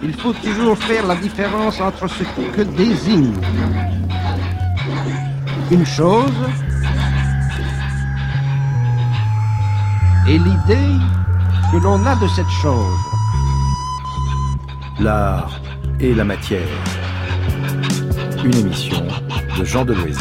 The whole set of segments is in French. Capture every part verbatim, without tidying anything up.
Il faut toujours faire la différence entre ce que désigne une chose et l'idée que l'on a de cette chose. L'art et la matière. Une émission de Jean Deloisy.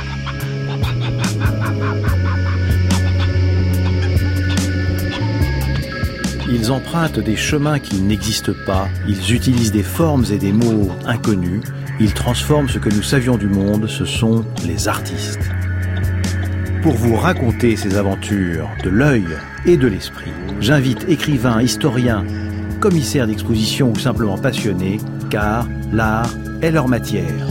Ils empruntent des chemins qui n'existent pas, ils utilisent des formes et des mots inconnus, ils transforment ce que nous savions du monde, ce sont les artistes. Pour vous raconter ces aventures de l'œil et de l'esprit, j'invite écrivains, historiens, commissaires d'exposition ou simplement passionnés, car l'art est leur matière.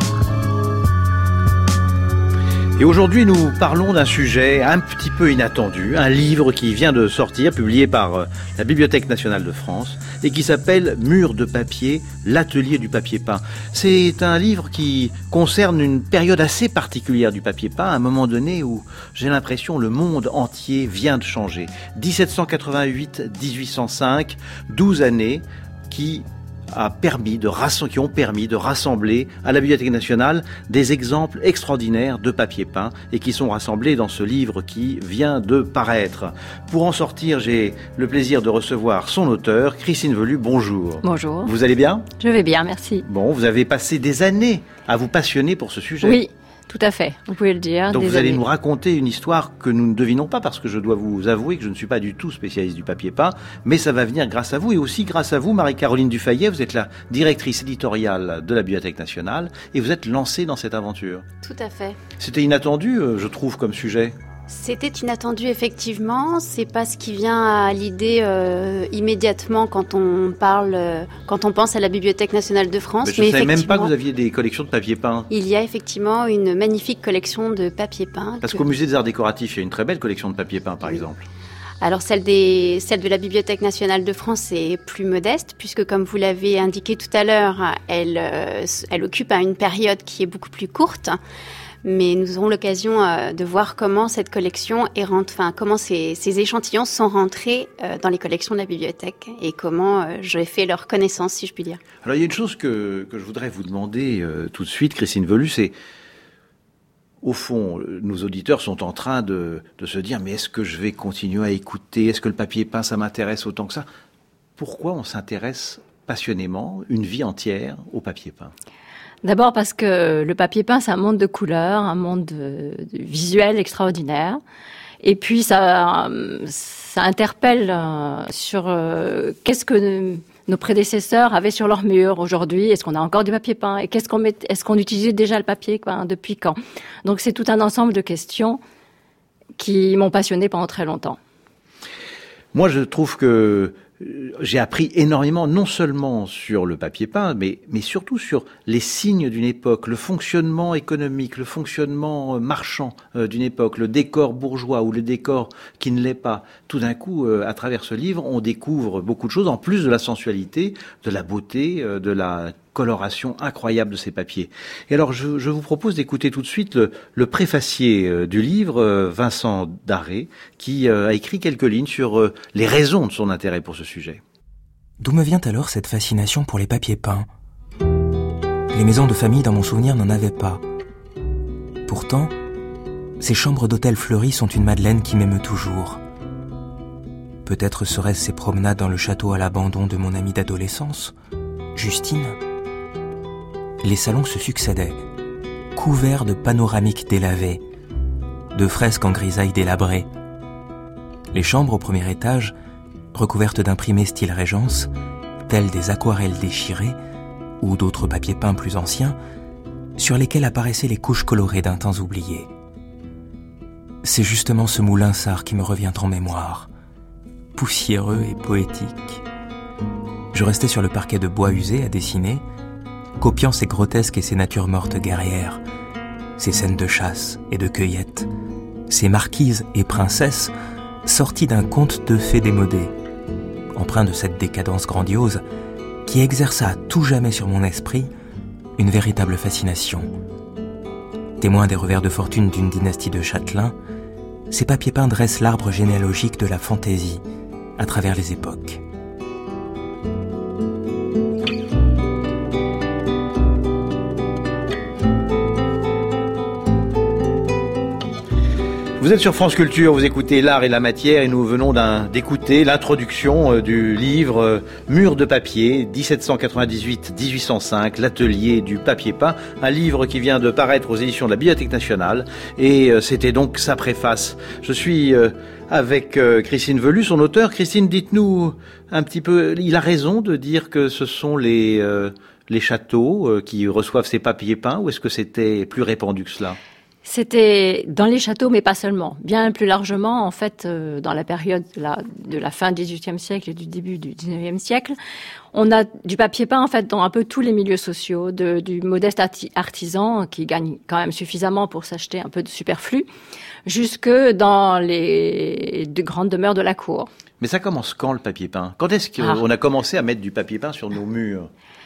Et aujourd'hui, nous parlons d'un sujet un petit peu inattendu, un livre qui vient de sortir, publié par la Bibliothèque nationale de France, et qui s'appelle « Murs de papier, l'atelier du papier peint ». C'est un livre qui concerne une période assez particulière du papier peint, à un moment donné où j'ai l'impression le monde entier vient de changer. dix-sept cent quatre-vingt-huit à dix-huit cent cinq, douze années qui... A permis de rass- qui ont permis de rassembler à la Bibliothèque nationale des exemples extraordinaires de papier peint et qui sont rassemblés dans ce livre qui vient de paraître. Pour en sortir, j'ai le plaisir de recevoir son auteur, Christine Velu. Bonjour. Bonjour. Vous allez bien ? Je vais bien, merci. Bon, vous avez passé des années à vous passionner pour ce sujet. Oui. Tout à fait, vous pouvez le dire. Donc des vous allez années. nous raconter une histoire que nous ne devinons pas, parce que je dois vous avouer que je ne suis pas du tout spécialiste du papier peint, mais ça va venir grâce à vous, et aussi grâce à vous, Marie-Caroline Dufayet. Vous êtes la directrice éditoriale de la Bibliothèque nationale, et vous êtes lancée dans cette aventure. Tout à fait. C'était inattendu, je trouve, comme sujet. C'était inattendu, effectivement. C'est pas ce qui vient à l'idée euh, immédiatement quand on parle, euh, quand on pense à la Bibliothèque nationale de France. Mais je ne savais même pas que vous aviez des collections de papier peint. Il y a effectivement une magnifique collection de papier peint. Parce que... qu'au Musée des Arts Décoratifs, il y a une très belle collection de papier peint, par oui. exemple. Alors celle, des, celle de la Bibliothèque nationale de France est plus modeste, puisque comme vous l'avez indiqué tout à l'heure, elle, euh, elle occupe à une période qui est beaucoup plus courte. Mais nous aurons l'occasion euh, de voir comment cette collection est rentrée, enfin comment ces, ces échantillons sont rentrés euh, dans les collections de la bibliothèque et comment euh, j'ai fait leur connaissance, si je puis dire. Alors il y a une chose que, que je voudrais vous demander euh, tout de suite, Christine Velu, c'est au fond, nos auditeurs sont en train de, de se dire mais est-ce que je vais continuer à écouter ? Est-ce que le papier peint, ça m'intéresse autant que ça ? Pourquoi on s'intéresse passionnément, une vie entière, au papier peint ? D'abord parce que le papier peint, c'est un monde de couleurs, un monde de, de visuel extraordinaire. Et puis, ça, ça interpelle sur euh, qu'est-ce que nos prédécesseurs avaient sur leurs murs aujourd'hui. Est-ce qu'on a encore du papier peint ? Et qu'est-ce qu'on met, est-ce qu'on utilisait déjà le papier peint ? Depuis quand ? Donc, c'est tout un ensemble de questions qui m'ont passionné pendant très longtemps. Moi, je trouve que j'ai appris énormément, non seulement sur le papier peint, mais, mais surtout sur les signes d'une époque, le fonctionnement économique, le fonctionnement marchand euh, d'une époque, le décor bourgeois ou le décor qui ne l'est pas. Tout d'un coup, euh, à travers ce livre, on découvre beaucoup de choses, en plus de la sensualité, de la beauté, euh, de la coloration incroyable de ces papiers. Et alors, je, je vous propose d'écouter tout de suite le, le préfacier euh, du livre, euh, Vincent Darré, qui euh, a écrit quelques lignes sur euh, les raisons de son intérêt pour ce sujet. D'où me vient alors cette fascination pour les papiers peints ? Les maisons de famille, dans mon souvenir, n'en avaient pas. Pourtant, ces chambres d'hôtel fleuries sont une madeleine qui m'émeut toujours. Peut-être seraient-ce ces promenades dans le château à l'abandon de mon amie d'adolescence, Justine ? Les salons se succédaient, couverts de panoramiques délavées, de fresques en grisaille délabrées. Les chambres au premier étage, recouvertes d'imprimés style Régence, telles des aquarelles déchirées, ou d'autres papiers peints plus anciens, sur lesquels apparaissaient les couches colorées d'un temps oublié. C'est justement ce moulin Sarre qui me revient en mémoire, poussiéreux et poétique. Je restais sur le parquet de bois usé à dessiner, copiant ces grotesques et ces natures mortes guerrières, ces scènes de chasse et de cueillette, ces marquises et princesses sorties d'un conte de fées démodées, empreint de cette décadence grandiose qui exerça à tout jamais sur mon esprit une véritable fascination. Témoins des revers de fortune d'une dynastie de châtelains, ces papiers peints dressent l'arbre généalogique de la fantaisie à travers les époques. Vous êtes sur France Culture, vous écoutez L'Art et la Matière et nous venons d'un, d'écouter l'introduction euh, du livre euh, Murs de papier, dix-sept cent quatre-vingt-dix-huit à dix-huit cent cinq, l'atelier du papier peint, un livre qui vient de paraître aux éditions de la Bibliothèque nationale et euh, c'était donc sa préface. Je suis euh, avec euh, Christine Velu, son auteur. Christine, dites-nous un petit peu, il a raison de dire que ce sont les, euh, les châteaux euh, qui reçoivent ces papiers peints ou est-ce que c'était plus répandu que cela ? C'était dans les châteaux, mais pas seulement. Bien plus largement, en fait, euh, dans la période de la, de la fin du dix-huitième siècle et du début du dix-neuvième siècle, on a du papier peint, en fait, dans un peu tous les milieux sociaux, de, du modeste arti- artisan qui gagne quand même suffisamment pour s'acheter un peu de superflu, jusque dans les de grandes demeures de la cour. Mais ça commence quand, le papier peint ? Quand est-ce qu'on Ah. a commencé à mettre du papier peint sur nos murs ?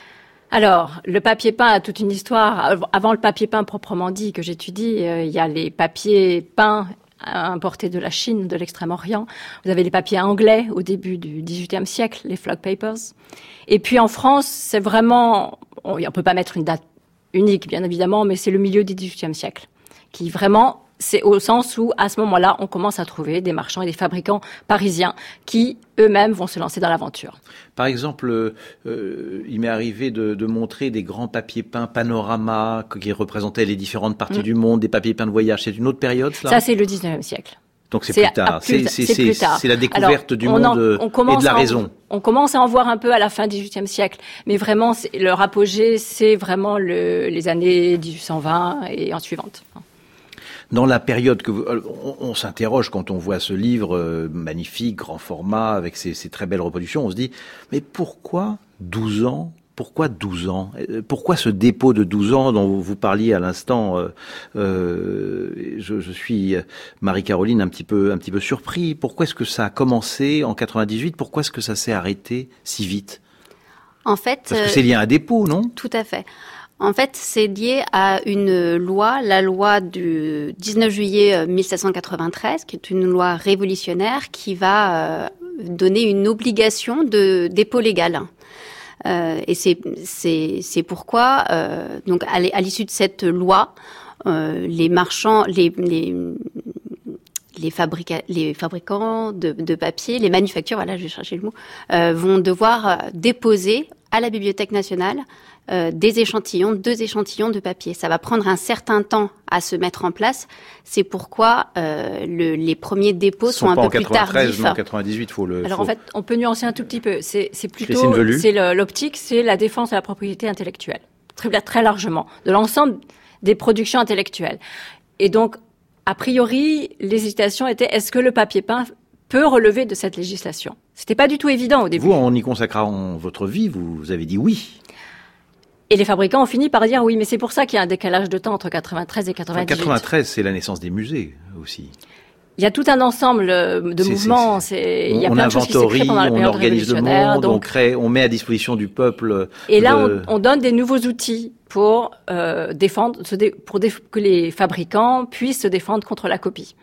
Alors, le papier peint a toute une histoire. Avant le papier peint proprement dit que j'étudie, euh, il y a les papiers peints importés de la Chine, de l'Extrême-Orient. Vous avez les papiers anglais au début du dix-huitième siècle, les Flock Papers. Et puis en France, c'est vraiment, on ne peut pas mettre une date unique, bien évidemment, mais c'est le milieu du dix-huitième siècle qui vraiment, c'est au sens où, à ce moment-là, on commence à trouver des marchands et des fabricants parisiens qui, eux-mêmes, vont se lancer dans l'aventure. Par exemple, euh, il m'est arrivé de, de montrer des grands papiers peints panorama qui représentaient les différentes parties mmh. du monde, des papiers peints de voyage. C'est une autre période, cela ? Ça, c'est le dix-neuvième siècle. Donc c'est, c'est plus tard. Plus, c'est, c'est, c'est, plus tard. c'est la découverte Alors, du on monde en, on et de la en, raison. On commence à en voir un peu à la fin du dix-huitième siècle. Mais vraiment, c'est, leur apogée, c'est vraiment le, les années dix-huit cent vingt et en suivante. Dans la période que vous, on, on s'interroge quand on voit ce livre euh, magnifique, grand format, avec ces, ces très belles reproductions, on se dit, mais pourquoi douze ans ? Pourquoi douze ans ? Pourquoi ce dépôt de douze ans dont vous parliez à l'instant ? euh, euh, je, je suis, Marie-Caroline, un petit peu, un petit peu surpris. Pourquoi est-ce que ça a commencé en quatre-vingt-dix-huit ? Pourquoi est-ce que ça s'est arrêté si vite ? En fait, Parce que c'est lié à un dépôt, non ? Tout à fait. En fait, c'est lié à une loi, la loi du dix-neuf juillet mille sept cent quatre-vingt-treize, qui est une loi révolutionnaire qui va euh, donner une obligation de dépôt légal. Euh, et c'est, c'est, c'est pourquoi, euh, donc à l'issue de cette loi, euh, les marchands, les, les, les, fabrica, les fabricants de, de papier, les manufactures, voilà, je vais chercher le mot, euh, vont devoir déposer à la Bibliothèque nationale Euh, des échantillons, deux échantillons de papier. Ça va prendre un certain temps à se mettre en place. C'est pourquoi euh, le, les premiers dépôts sont, sont un peu plus tardifs. Non, quatre-vingt-dix-huit, faut le. Alors faut... en fait, on peut nuancer un tout petit peu. C'est, c'est plutôt, c'est le, l'optique, c'est la défense de la propriété intellectuelle, très, très largement, de l'ensemble des productions intellectuelles. Et donc, a priori, l'hésitation était est-ce que le papier peint peut relever de cette législation ? C'était pas du tout évident au début. Vous, en y consacrant votre vie, vous, vous avez dit oui. Et les fabricants ont fini par dire oui, mais c'est pour ça qu'il y a un décalage de temps entre quatre-vingt-treize et quatre-vingt-dix-huit. Enfin, quatre-vingt-treize, c'est la naissance des musées aussi. Il y a tout un ensemble de c'est, mouvements. C'est, c'est, on, il y a plein de choses qui s'est créé pendant la période on organise le monde, donc, on crée, on met à disposition du peuple. Et de... là, on, on donne des nouveaux outils pour euh, défendre, se dé, pour dé, que les fabricants puissent se défendre contre la copie.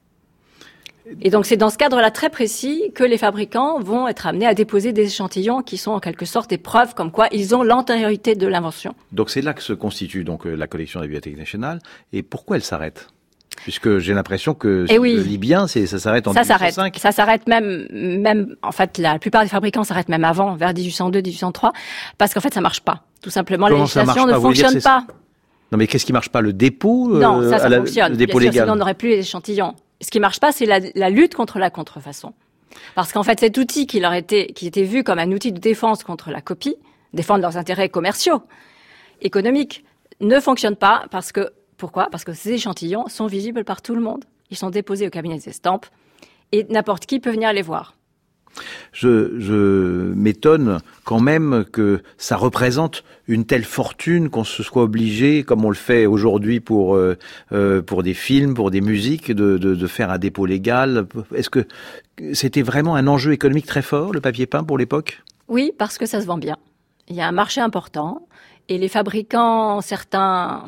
Et donc, c'est dans ce cadre-là très précis que les fabricants vont être amenés à déposer des échantillons qui sont en quelque sorte des preuves comme quoi ils ont l'antériorité de l'invention. Donc, c'est là que se constitue donc la collection de la Bibliothèque nationale. Et pourquoi elle s'arrête ? Puisque j'ai l'impression que et oui. je lis bien, c'est, ça s'arrête en ça dix-huit cent cinq. S'arrête, ça s'arrête même, même, en fait, la plupart des fabricants s'arrêtent même avant, vers dix-huit cent deux, dix-huit cent trois, parce qu'en fait, ça marche pas. Tout simplement, Comment la législation ne pas fonctionne dire, pas. Non, mais qu'est-ce qui marche pas ? Le dépôt euh, Non, ça, ça la, fonctionne. Le dépôt bien sûr, légal. Sinon, on n'aurait plus les échantillons. Ce qui marche pas, c'est la, la lutte contre la contrefaçon. Parce qu'en fait, cet outil qui leur était, qui était vu comme un outil de défense contre la copie, défendre leurs intérêts commerciaux, économiques, ne fonctionne pas parce que, pourquoi ? Parce que ces échantillons sont visibles par tout le monde. Ils sont déposés au cabinet des estampes et n'importe qui peut venir les voir. Je, je m'étonne quand même que ça représente une telle fortune qu'on se soit obligé, comme on le fait aujourd'hui pour euh, euh, pour des films, pour des musiques, de, de, de faire un dépôt légal. Est-ce que c'était vraiment un enjeu économique très fort, le papier peint, pour l'époque ? Oui, parce que ça se vend bien. Il y a un marché important et les fabricants, certains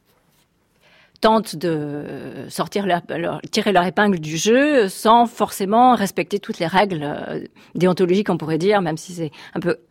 tentent de sortir leur, leur, tirer leur épingle du jeu sans forcément respecter toutes les règles déontologiques, on pourrait dire, même si c'est un peu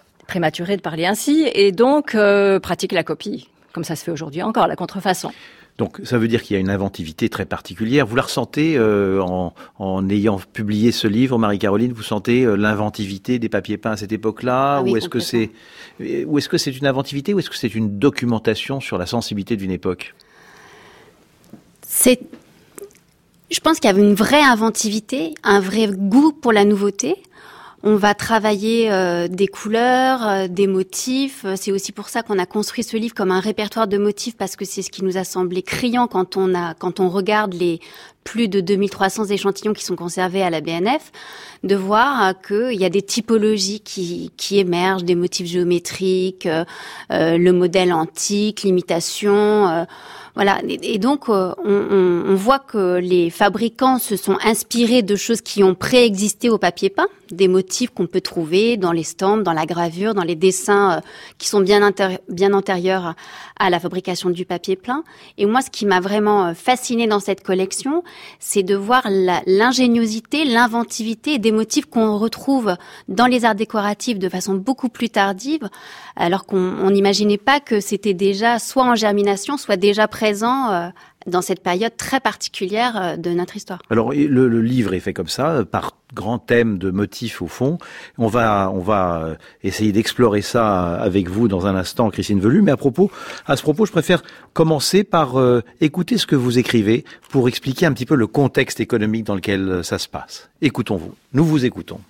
prématuré de parler ainsi, et donc euh, pratiquent la copie, comme ça se fait aujourd'hui encore, la contrefaçon. Donc ça veut dire qu'il y a une inventivité très particulière. Vous la ressentez euh, en, en ayant publié ce livre, Marie-Caroline, vous sentez euh, l'inventivité des papiers peints à cette époque-là, ah oui, ou est-ce que c'est, ou est-ce que c'est une inventivité, ou est-ce que c'est une documentation sur la sensibilité d'une époque? C'est, je pense qu'il y avait une vraie inventivité, un vrai goût pour la nouveauté. On va travailler euh, des couleurs, euh, des motifs. C'est aussi pour ça qu'on a construit ce livre comme un répertoire de motifs, parce que c'est ce qui nous a semblé criant quand on a, quand on regarde les plus de deux mille trois cents échantillons qui sont conservés à la B N F, de voir euh, qu'il y a des typologies qui, qui émergent, des motifs géométriques, euh, euh, le modèle antique, l'imitation. Euh, Voilà, et donc euh, on, on voit que les fabricants se sont inspirés de choses qui ont préexisté au papier peint, des motifs qu'on peut trouver dans les stampes, dans la gravure, dans les dessins euh, qui sont bien, intérie- bien antérieurs à, à la fabrication du papier peint. Et moi, ce qui m'a vraiment fascinée dans cette collection, c'est de voir la, l'ingéniosité, l'inventivité des motifs qu'on retrouve dans les arts décoratifs de façon beaucoup plus tardive, alors qu'on n'imaginait pas que c'était déjà soit en germination, soit déjà présent euh, dans cette période très particulière euh, de notre histoire. Alors le, le livre est fait comme ça, par grands thèmes de motifs au fond. On va, on va essayer d'explorer ça avec vous dans un instant, Christine Velu. Mais à propos, à ce propos, je préfère commencer par euh, écouter ce que vous écrivez pour expliquer un petit peu le contexte économique dans lequel ça se passe. Écoutons-vous. Nous vous écoutons.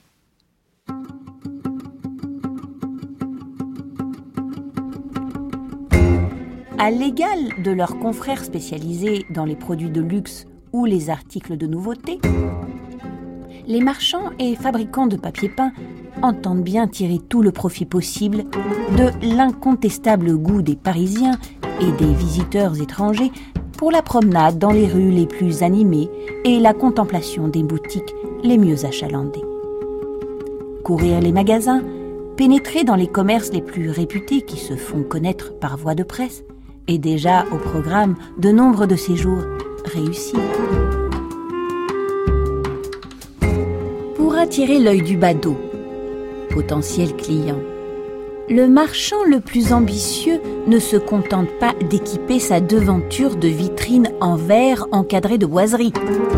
À l'égal de leurs confrères spécialisés dans les produits de luxe ou les articles de nouveauté, les marchands et fabricants de papier peint entendent bien tirer tout le profit possible de l'incontestable goût des Parisiens et des visiteurs étrangers pour la promenade dans les rues les plus animées et la contemplation des boutiques les mieux achalandées. Courir les magasins, pénétrer dans les commerces les plus réputés qui se font connaître par voie de presse, et déjà au programme de nombre de séjours réussis. Pour attirer l'œil du badaud, potentiel client, le marchand le plus ambitieux ne se contente pas d'équiper sa devanture de vitrines en verre encadrées de boiseries.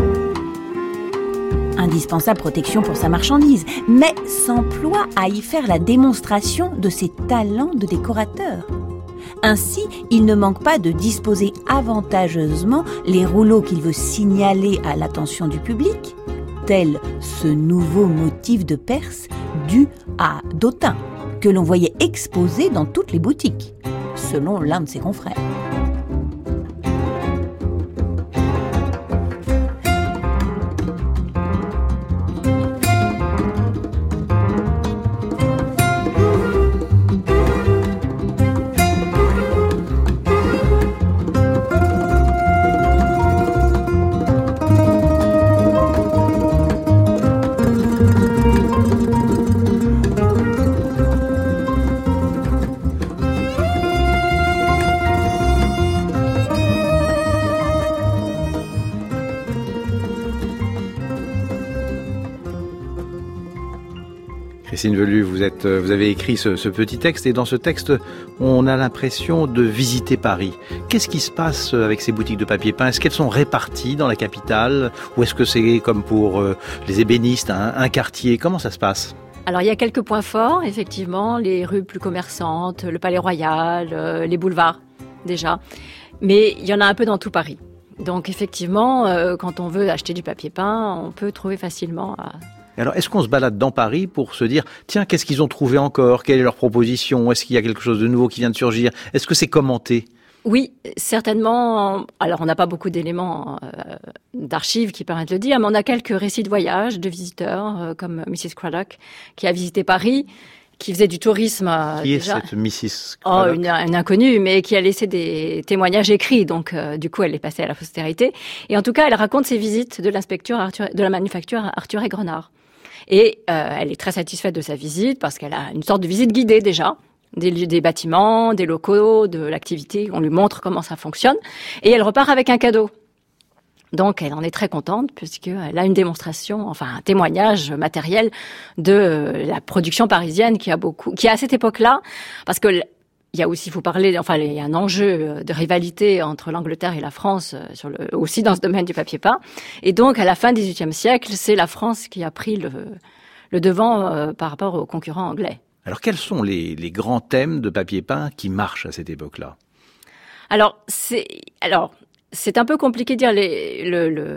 Indispensable protection pour sa marchandise, mais s'emploie à y faire la démonstration de ses talents de décorateur. Ainsi, il ne manque pas de disposer avantageusement les rouleaux qu'il veut signaler à l'attention du public, tel ce nouveau motif de Perse dû à Dautin, que l'on voyait exposé dans toutes les boutiques, selon l'un de ses confrères. Christine Velu, vous êtes, vous avez écrit ce, ce petit texte et dans ce texte, on a l'impression de visiter Paris. Qu'est-ce qui se passe avec ces boutiques de papier peint? Est-ce qu'elles sont réparties dans la capitale ou est-ce que c'est comme pour euh, les ébénistes, un, un quartier? Comment ça se passe? Alors, il y a quelques points forts, effectivement, les rues plus commerçantes, le Palais Royal, euh, les boulevards, déjà. Mais il y en a un peu dans tout Paris. Donc, effectivement, euh, quand on veut acheter du papier peint, on peut trouver facilement... Euh, Alors, est-ce qu'on se balade dans Paris pour se dire, tiens, qu'est-ce qu'ils ont trouvé encore? Quelle est leur proposition? Est-ce qu'il y a quelque chose de nouveau qui vient de surgir? Est-ce que c'est commenté? Oui, certainement. Alors, on n'a pas beaucoup d'éléments euh, d'archives qui permettent de le dire, mais on a quelques récits de voyage de visiteurs, euh, comme missus Craddock, qui a visité Paris, qui faisait du tourisme. Euh, qui est déjà. cette missus Oh, Craddock? une, une inconnue, mais qui a laissé des témoignages écrits. Donc, euh, du coup, elle est passée à la postérité. Et en tout cas, elle raconte ses visites de l'inspecteur Arthur, de la manufacture Arthur et Grenard. Et euh, elle est très satisfaite de sa visite parce qu'elle a une sorte de visite guidée déjà. Des, des bâtiments, des locaux, de l'activité. On lui montre comment ça fonctionne. Et elle repart avec un cadeau. Donc, elle en est très contente puisqu'elle a une démonstration, enfin un témoignage matériel de la production parisienne qui a beaucoup, qui à cette époque-là, parce que il y a aussi, il faut parler, enfin, il y a un enjeu de rivalité entre l'Angleterre et la France sur le, aussi dans ce domaine du papier peint. Et donc, à la fin du dix-huitième siècle, c'est la France qui a pris le, le devant euh, par rapport aux concurrents anglais. Alors, quels sont les, les grands thèmes de papier peint qui marchent à cette époque-là? Alors, c'est, alors, c'est un peu compliqué de dire les, le, le,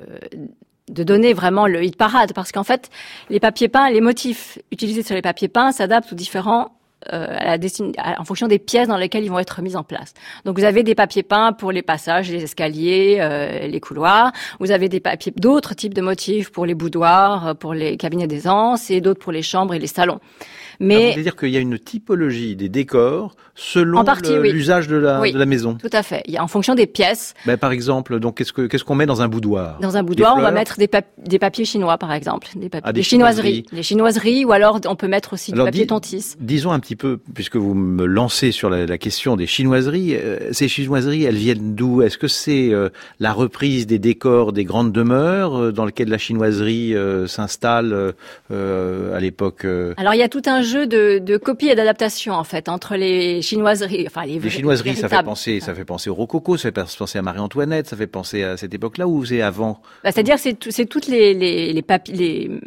de donner vraiment le hit parade, parce qu'en fait, les papiers peints, les motifs utilisés sur les papiers peints s'adaptent aux différents Euh, à la destin... à, en fonction des pièces dans lesquelles ils vont être mis en place. Donc vous avez des papiers peints pour les passages, les escaliers, euh, les couloirs. Vous avez des papiers, d'autres types de motifs pour les boudoirs, pour les cabinets d'aisance et d'autres pour les chambres et les salons. Mais ça veut dire qu'il y a une typologie des décors selon partie, le, oui. l'usage de la, oui, de la maison. Tout à fait. Il y a en fonction des pièces. Ben, par exemple, donc qu'est-ce que qu'est-ce qu'on met dans un boudoir? Dans un boudoir, on va mettre des, pap- des papiers chinois, par exemple, des, papiers, ah, des des chinoiseries. chinoiseries, les chinoiseries, ou alors on peut mettre aussi alors, du papier dis, tontis. Disons un petit peu, puisque vous me lancez sur la, la question des chinoiseries. Euh, ces chinoiseries, elles viennent d'où? Est-ce que c'est euh, la reprise des décors des grandes demeures euh, dans lesquelles la chinoiserie euh, s'installe euh, à l'époque euh... Alors il y a tout un jeu de, de copie et d'adaptation en fait entre les chinoiseries, enfin les, les chinoiseries, véritables. ça fait penser, ça fait penser au rococo, ça fait penser à Marie-Antoinette, ça fait penser à cette époque-là ou c'est avant? Bah, c'est-à-dire c'est tout, c'est toutes les les les papiers, les,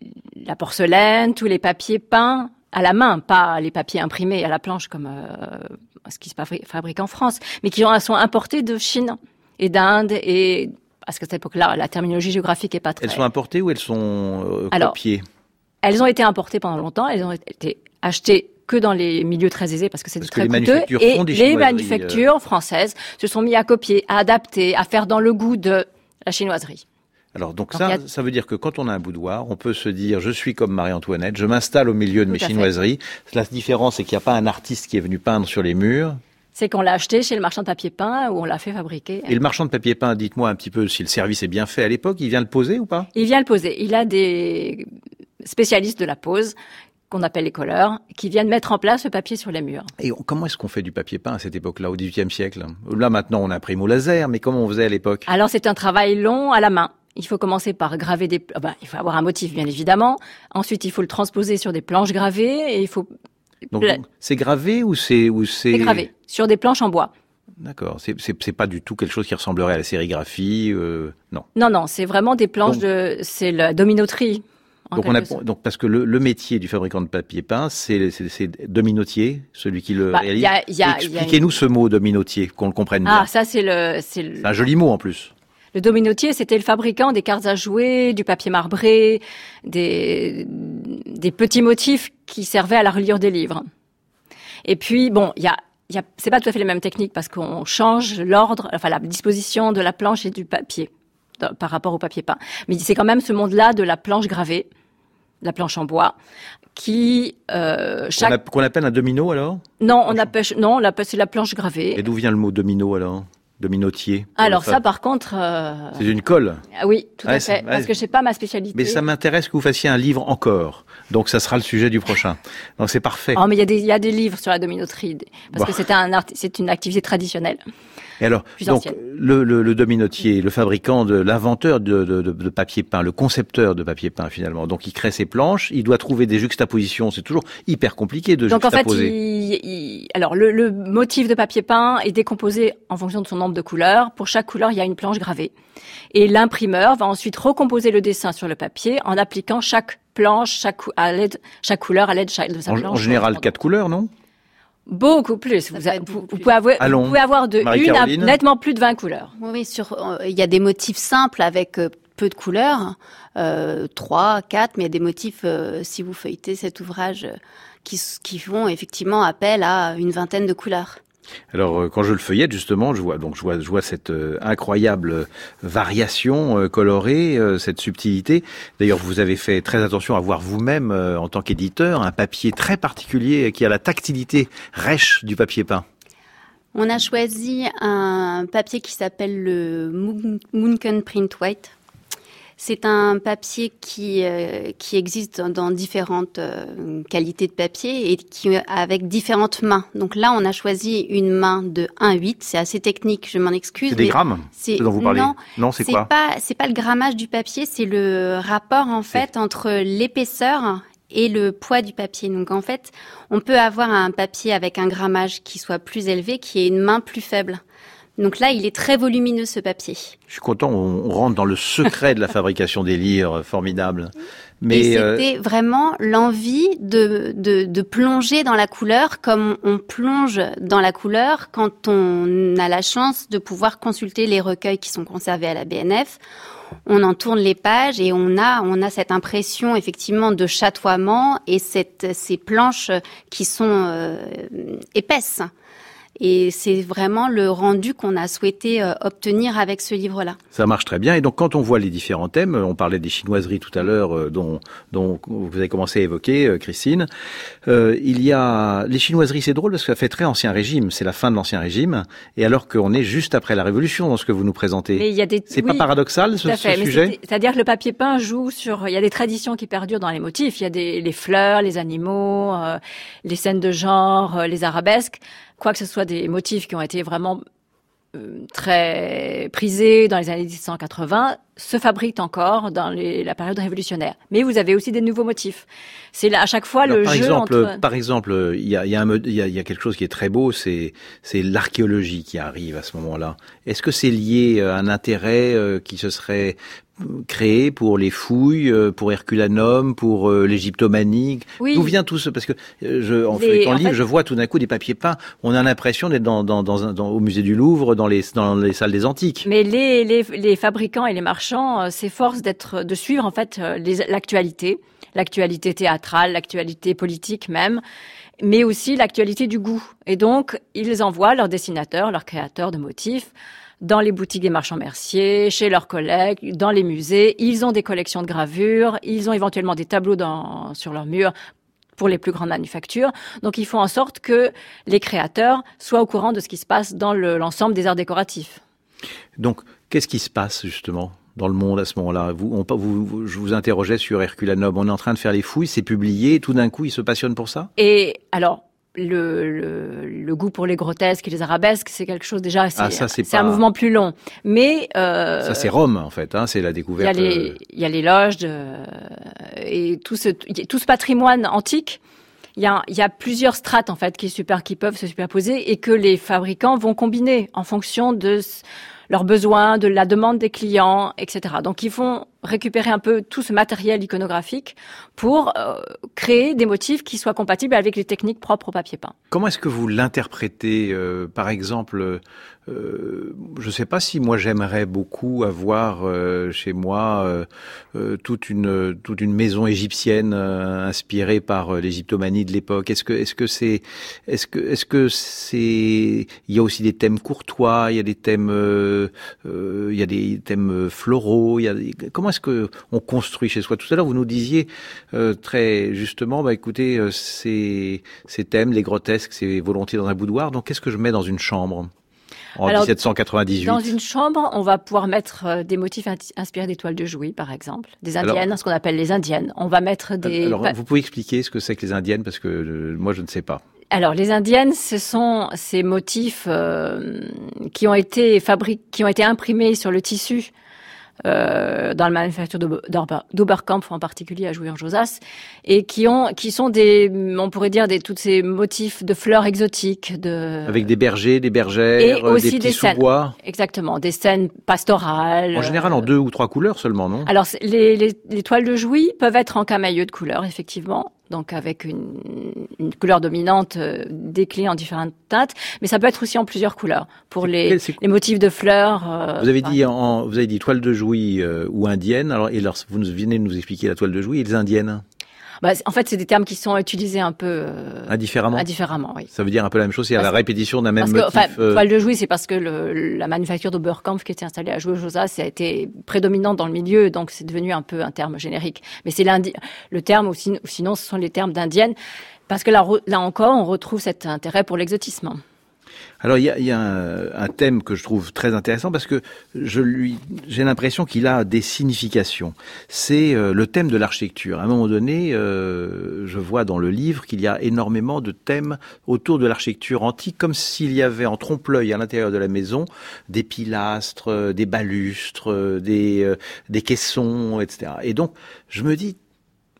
la porcelaine, tous les papiers peints à la main, pas les papiers imprimés à la planche comme euh, ce qui se fabrique en France, mais qui sont importés de Chine et d'Inde et parce qu'à cette époque-là, la terminologie géographique est pas très. Elles sont importées ou elles sont euh, Alors, copiées? Elles ont été importées pendant longtemps, elles ont été achetées que dans les milieux très aisés parce que c'est parce très que les coûteux. Et les manufactures euh... françaises se sont mis à copier, à adapter, à faire dans le goût de la chinoiserie. Alors donc, donc ça, a... ça veut dire que quand on a un boudoir, on peut se dire je suis comme Marie-Antoinette, je m'installe au milieu de Tout mes chinoiseries. Fait. La différence, c'est qu'il n'y a pas un artiste qui est venu peindre sur les murs. C'est qu'on l'a acheté chez le marchand de papier peint ou on l'a fait fabriquer. Et le marchand de papier peint, dites-moi un petit peu si le service est bien fait à l'époque, il vient le poser ou pas? Il vient le poser. Il a des spécialistes de la pose qu'on appelle les colleurs, qui viennent mettre en place le papier sur les murs. Et comment est-ce qu'on fait du papier peint à cette époque-là, au dix-huitième siècle? Là, maintenant, on a imprimé au laser, mais comment on faisait à l'époque? Alors, c'est un travail long à la main. Il faut commencer par graver des... Ben, il faut avoir un motif, bien évidemment. Ensuite, il faut le transposer sur des planches gravées et il faut... Donc, donc c'est gravé ou c'est... Ou c'est... c'est gravé, sur des planches en bois. D'accord. C'est, c'est, c'est pas du tout quelque chose qui ressemblerait à la sérigraphie, euh, non. Non, non, c'est vraiment des planches donc, de... C'est la dominoterie. Donc, on a, donc, parce que le, le métier du fabricant de papier peint, c'est, c'est, c'est dominotier, celui qui le bah, réalise. Y a, y a, Expliquez-nous y a... ce mot dominotier, qu'on le comprenne ah, bien. Ah, ça, c'est le, c'est le... C'est un joli mot, en plus. Le dominotier, c'était le fabricant des cartes à jouer, du papier marbré, des, des petits motifs qui servaient à la reliure des livres. Et puis, bon, il y a, y a, c'est pas tout à fait les mêmes techniques parce qu'on change l'ordre, enfin, la disposition de la planche et du papier par rapport au papier peint. Mais c'est quand même ce monde-là de la planche gravée, la planche en bois, qui euh, chaque... qu'on, a, qu'on appelle un domino alors? Non, on appelle non, on appelle c'est la planche gravée. Et d'où vient le mot domino alors? Dominotier? Alors ça, par contre, euh... c'est une colle. Ah oui, tout ouais, à fait, parce que c'est pas ma spécialité. Mais ça m'intéresse que vous fassiez un livre encore. Donc ça sera le sujet du prochain. Donc c'est parfait. Oh, mais il y a des il y a des livres sur la dominoterie parce bon. que c'est un art, c'est une activité traditionnelle. Et alors, donc, le, le, le dominotier, le fabricant, de l'inventeur de, de, de, de papier peint, le concepteur de papier peint finalement, donc il crée ses planches, il doit trouver des juxtapositions, c'est toujours hyper compliqué de donc juxtaposer. Donc en fait, il, il, alors le, le motif de papier peint est décomposé en fonction de son nombre de couleurs. Pour chaque couleur, il y a une planche gravée. Et l'imprimeur va ensuite recomposer le dessin sur le papier en appliquant chaque planche, chaque, à l'aide, chaque couleur à l'aide de sa planche. En, en général, quatre couleurs, non? Beaucoup plus. Vous, a, vous, vous, pouvez avoir, vous pouvez avoir de une à nettement plus de vingt couleurs. Oui, sur, il euh, y a des motifs simples avec euh, peu de couleurs, euh, trois, quatre, mais il y a des motifs, euh, si vous feuilletez cet ouvrage, euh, qui, qui font effectivement appel à une vingtaine de couleurs. Alors, quand je le feuillette, justement, je vois donc je vois je vois cette euh, incroyable variation euh, colorée, euh, cette subtilité. D'ailleurs, vous avez fait très attention à voir vous-même, euh, en tant qu'éditeur, un papier très particulier qui a la tactilité rêche du papier peint. On a choisi un papier qui s'appelle le Munken Print White. C'est un papier qui euh, qui existe dans, dans différentes euh, qualités de papier et qui avec différentes mains. Donc là, on a choisi une main de un virgule huit. C'est assez technique, je m'en excuse. C'est des grammes c'est, dont vous parlez? Non, non c'est, c'est quoi? Pas, c'est pas le grammage du papier, c'est le rapport en fait entre l'épaisseur et le poids du papier. Donc en fait, on peut avoir un papier avec un grammage qui soit plus élevé, qui ait une main plus faible. Donc là, il est très volumineux, ce papier. Je suis content, on rentre dans le secret de la fabrication des livres, formidable. Mais et c'était euh... vraiment l'envie de, de, de plonger dans la couleur comme on plonge dans la couleur quand on a la chance de pouvoir consulter les recueils qui sont conservés à la B N F. On en tourne les pages et on a, on a cette impression effectivement de chatoiement et cette, ces planches qui sont euh, épaisses. Et c'est vraiment le rendu qu'on a souhaité euh, obtenir avec ce livre-là. Ça marche très bien. Et donc, quand on voit les différents thèmes, on parlait des chinoiseries tout à l'heure, euh, dont, dont vous avez commencé à évoquer, euh, Christine. Euh, il y a les chinoiseries, c'est drôle parce que ça fait très ancien régime. C'est la fin de l'ancien régime, et alors qu'on est juste après la Révolution dans ce que vous nous présentez. Mais il y a des... C'est oui, pas paradoxal ce, ce sujet? C'est-à-dire que le papier peint joue sur. Il y a des traditions qui perdurent dans les motifs. Il y a des les fleurs, les animaux, euh, les scènes de genre, euh, les arabesques. Quoi que ce soit des motifs qui ont été vraiment euh, très prisés dans les années dix-sept cent quatre-vingts, se fabriquent encore dans les, la période révolutionnaire. Mais vous avez aussi des nouveaux motifs. C'est là, à chaque fois, alors, le par jeu exemple, entre... Par exemple, il y a, il y, a un, il y, a, il y a quelque chose qui est très beau, c'est, c'est l'archéologie qui arrive à ce moment-là. Est-ce que c'est lié à un intérêt euh, qui se serait créé pour les fouilles, pour Herculanum, pour euh, l'égyptomanie? Oui. D'où vient tout ça? Parce que je, en feuilletant le livre, fait... je vois tout d'un coup des papiers peints. On a l'impression d'être dans, dans, dans, dans, au musée du Louvre, dans les, dans les salles des antiques. Mais les, les, les fabricants et les marchands euh, s'efforcent d'être, de suivre en fait euh, les, l'actualité, l'actualité théâtrale, l'actualité politique même, mais aussi l'actualité du goût. Et donc, ils envoient leurs dessinateurs, leurs créateurs de motifs dans les boutiques des marchands merciers, chez leurs collègues, dans les musées. Ils ont des collections de gravures, ils ont éventuellement des tableaux dans, sur leurs murs pour les plus grandes manufactures. Donc, ils font en sorte que les créateurs soient au courant de ce qui se passe dans le, l'ensemble des arts décoratifs. Donc, qu'est-ce qui se passe justement dans le monde à ce moment-là? Vous, on, vous, vous, je vous interrogeais sur Herculanum. On est en train de faire les fouilles, c'est publié, et tout d'un coup, ils se passionnent pour ça? Et alors... Le, le, le goût pour les grotesques et les arabesques, c'est quelque chose déjà, c'est, ah, ça, c'est, c'est pas... un mouvement plus long. Mais euh, ça, c'est Rome en fait, hein, c'est la découverte. Il y a les, il y a les loges de, et tout ce, tout ce patrimoine antique. Il y a, il y a plusieurs strates en fait qui super, qui peuvent se superposer et que les fabricants vont combiner en fonction de leurs besoins, de la demande des clients, et cetera. Donc, ils vont récupérer un peu tout ce matériel iconographique pour euh, créer des motifs qui soient compatibles avec les techniques propres au papier peint. Comment est-ce que vous l'interprétez? euh, Par exemple, euh, je ne sais pas si moi j'aimerais beaucoup avoir euh, chez moi euh, euh, toute une toute une maison égyptienne euh, inspirée par euh, l'égyptomanie de l'époque. Est-ce que est-ce que c'est est-ce que est-ce que c'est il y a aussi des thèmes courtois, il y a des thèmes euh, euh, il y a des thèmes floraux, il y a des, comment est-ce que on construit chez soi? Tout à l'heure, vous nous disiez euh, très justement, bah écoutez, euh, ces, ces thèmes, les grotesques, c'est volontiers dans un boudoir. Donc, qu'est-ce que je mets dans une chambre en Alors, dix-sept cent quatre-vingt-dix-huit? Dans une chambre, on va pouvoir mettre euh, des motifs inspirés des toiles de Jouy, par exemple, des indiennes, alors, ce qu'on appelle les indiennes. On va mettre des. Alors, vous pouvez expliquer ce que c'est que les indiennes, parce que euh, moi, je ne sais pas. Alors, les indiennes, ce sont ces motifs euh, qui ont été fabriqués, qui ont été imprimés sur le tissu. Euh, dans la manufacture d'Oberkampf en particulier à Jouy-en-Josas, et qui ont, qui sont des, on pourrait dire des, tous ces motifs de fleurs exotiques, de avec des bergers, des bergères, et aussi des petits des scènes, sous-bois. Exactement, des scènes pastorales. En général, en deux ou trois couleurs seulement, non? Alors, les, les, les toiles de Jouy peuvent être en camaïeu de couleurs, effectivement. Donc avec une, une couleur dominante euh, déclinée en différentes teintes, mais ça peut être aussi en plusieurs couleurs pour les, les motifs de fleurs. Euh, vous avez dit en, vous avez dit toile de Jouy euh, ou indienne. Alors et alors vous nous venez de nous expliquer la toile de Jouy et les indiennes. Bah, en fait, c'est des termes qui sont utilisés un peu euh, indifféremment. Indifféremment, oui. Ça veut dire un peu la même chose, c'est à la répétition d'un même parce motif. Que, enfin, euh... toile de Jouy, c'est parce que le, la manufacture d'Oberkampf qui était installée à Jouy-en-Josas, ça a été prédominante dans le milieu, donc c'est devenu un peu un terme générique. Mais c'est le terme, ou sinon, ce sont les termes d'indienne, parce que là, là encore, on retrouve cet intérêt pour l'exotisme. Alors il y a, y a un, un thème que je trouve très intéressant parce que je lui, j'ai l'impression qu'il a des significations. C'est euh, le thème de l'architecture. À un moment donné, euh, je vois dans le livre qu'il y a énormément de thèmes autour de l'architecture antique, comme s'il y avait en trompe-l'œil à l'intérieur de la maison des pilastres, des balustres, des, euh, des caissons, et cetera. Et donc je me dis,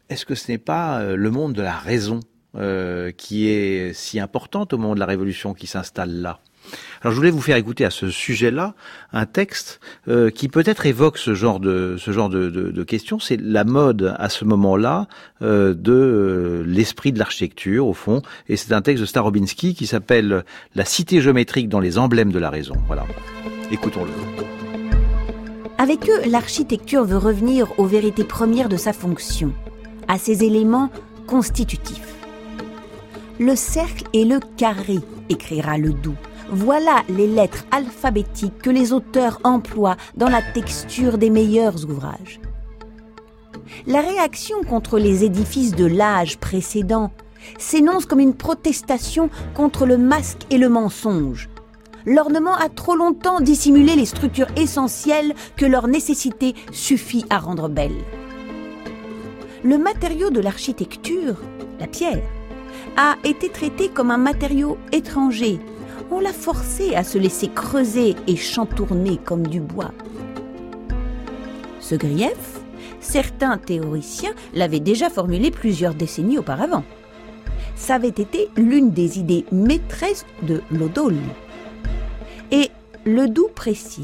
est-ce que ce n'est pas euh, le monde de la raison euh, qui est si importante au moment de la Révolution qui s'installe là? Alors je voulais vous faire écouter à ce sujet-là un texte euh, qui peut-être évoque ce genre de ce genre de, de, de questions. C'est la mode à ce moment-là euh, de euh, l'esprit de l'architecture au fond, et c'est un texte de Starobinski qui s'appelle « La cité géométrique dans les emblèmes de la raison ». Voilà, écoutons-le. Avec eux, l'architecture veut revenir aux vérités premières de sa fonction, à ses éléments constitutifs. Le cercle et le carré, écrira Ledoux. Voilà les lettres alphabétiques que les auteurs emploient dans la texture des meilleurs ouvrages. La réaction contre les édifices de l'âge précédent s'énonce comme une protestation contre le masque et le mensonge. L'ornement a trop longtemps dissimulé les structures essentielles que leur nécessité suffit à rendre belles. Le matériau de l'architecture, la pierre, a été traité comme un matériau étranger. On l'a forcé à se laisser creuser et chantourner comme du bois. Ce grief, certains théoriciens l'avaient déjà formulé plusieurs décennies auparavant. Ça avait été l'une des idées maîtresses de Lodol. Et Ledoux précise: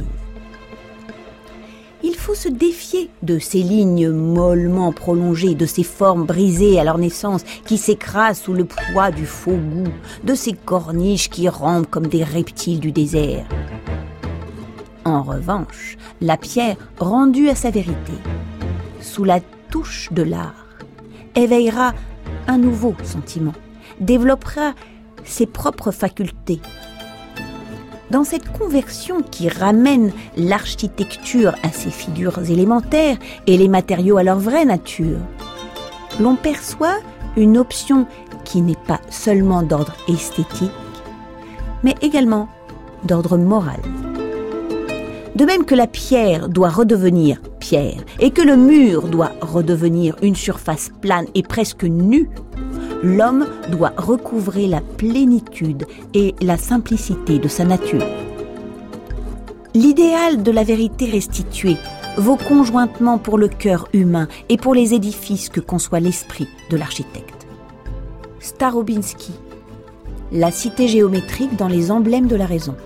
il faut se défier de ces lignes mollement prolongées, de ces formes brisées à leur naissance qui s'écrasent sous le poids du faux goût, de ces corniches qui rampent comme des reptiles du désert. En revanche, la pierre, rendue à sa vérité, sous la touche de l'art, éveillera un nouveau sentiment, développera ses propres facultés. Dans cette conversion qui ramène l'architecture à ses figures élémentaires et les matériaux à leur vraie nature, l'on perçoit une option qui n'est pas seulement d'ordre esthétique, mais également d'ordre moral. De même que la pierre doit redevenir pierre et que le mur doit redevenir une surface plane et presque nue, l'homme doit recouvrer la plénitude et la simplicité de sa nature. L'idéal de la vérité restituée vaut conjointement pour le cœur humain et pour les édifices que conçoit l'esprit de l'architecte. Starobinski, La cité géométrique dans les emblèmes de la raison.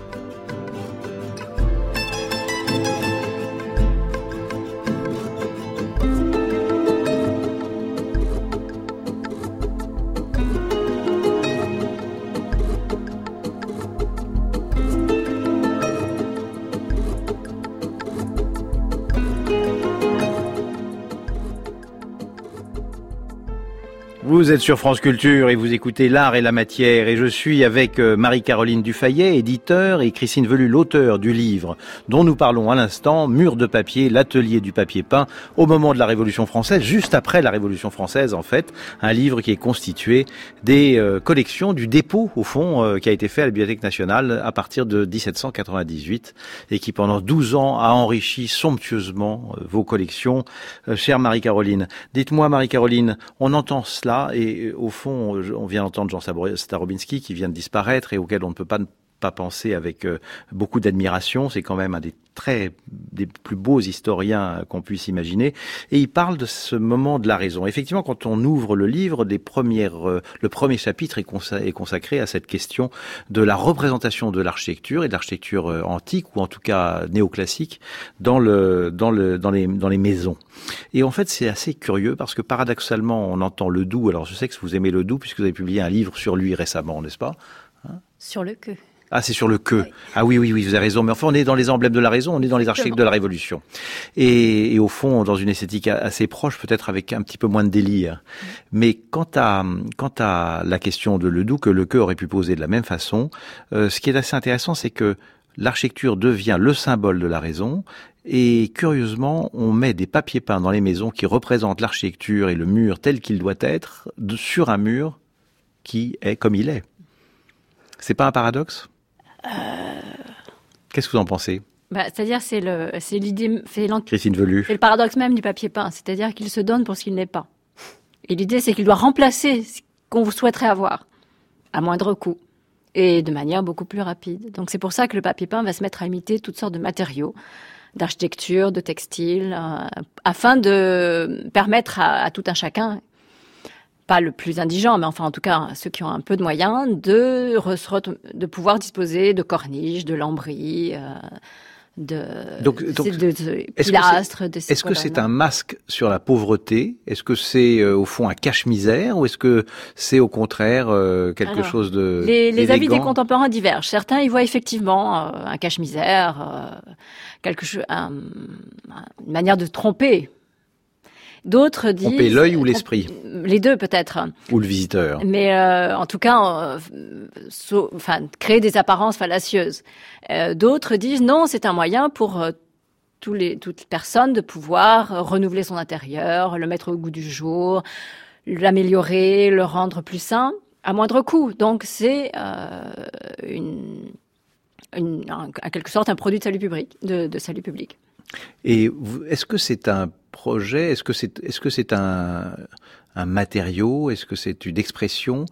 Vous êtes sur France Culture et vous écoutez L'Art et la Matière, et je suis avec Marie-Caroline Dufayet, éditeur, et Christine Velu, l'auteur du livre dont nous parlons à l'instant, Murs de papier, l'atelier du papier peint au moment de la Révolution française, juste après la Révolution française en fait, un livre qui est constitué des euh, collections du dépôt au fond euh, qui a été fait à la Bibliothèque nationale à partir de dix-sept cent quatre-vingt-dix-huit et qui pendant douze ans a enrichi somptueusement euh, vos collections, euh, chère Marie-Caroline. Dites-moi Marie-Caroline, on entend cela et au fond, on vient d'entendre Jean Starobinski qui vient de disparaître et auquel on ne peut pas pas penser avec euh, beaucoup d'admiration. C'est quand même un des très des plus beaux historiens qu'on puisse imaginer. Et il parle de ce moment de la raison. Effectivement, quand on ouvre le livre, les premières, euh, le premier chapitre est, consa- est consacré à cette question de la représentation de l'architecture et de l'architecture euh, antique ou en tout cas néoclassique dans le dans le dans les dans les maisons. Et en fait, c'est assez curieux parce que paradoxalement, on entend Ledoux. Alors, je sais que vous aimez Ledoux puisque vous avez publié un livre sur lui récemment, n'est-ce pas? Hein? Sur le que. Ah, c'est sur le que. Oui. Ah oui, oui, oui, vous avez raison. Mais enfin, on est dans les emblèmes de la raison, on est dans les architectes de la Révolution. Et, et au fond, dans une esthétique assez proche, peut-être avec un petit peu moins de délire. Mmh. Mais quant à, quant à la question de Ledoux, que le que aurait pu poser de la même façon, euh, ce qui est assez intéressant, c'est que l'architecture devient le symbole de la raison. Et curieusement, on met des papiers peints dans les maisons qui représentent l'architecture et le mur tel qu'il doit être de, sur un mur qui est comme il est. C'est pas un paradoxe ? Euh... Qu'est-ce que vous en pensez ? Bah, c'est-à-dire, c'est le, c'est l'idée, c'est, Christine Velu. C'est le paradoxe même du papier peint. C'est-à-dire qu'il se donne pour ce qu'il n'est pas. Et l'idée, c'est qu'il doit remplacer ce qu'on souhaiterait avoir, à moindre coût. Et de manière beaucoup plus rapide. Donc c'est pour ça que le papier peint va se mettre à imiter toutes sortes de matériaux, d'architecture, de textile, euh, afin de permettre à, à tout un chacun pas le plus indigent, mais enfin en tout cas ceux qui ont un peu de moyens, de, de pouvoir disposer de corniches, de lambris, euh, de, donc, donc, de, de pilastres. De est-ce que c'est un masque sur la pauvreté? Est-ce que c'est euh, au fond un cache-misère, ou est-ce que c'est au contraire euh, quelque Alors, chose de les, les avis des contemporains divergent. Certains y voient effectivement euh, un cache-misère, euh, quelque chose, un, une manière de tromper. D'autres disent... Tromper l'œil ou l'esprit? Les deux, peut-être. Ou le visiteur. Mais euh, en tout cas, euh, so, enfin, créer des apparences fallacieuses. Euh, d'autres disent non, c'est un moyen pour euh, tous les, toutes les personnes de pouvoir euh, renouveler son intérieur, le mettre au goût du jour, l'améliorer, le rendre plus sain, à moindre coût. Donc c'est euh, une, une, en quelque sorte un produit de salut public. De, de salut public. Et est-ce que c'est un projet, est-ce que c'est, est-ce que c'est un, un matériau, est-ce que c'est une expression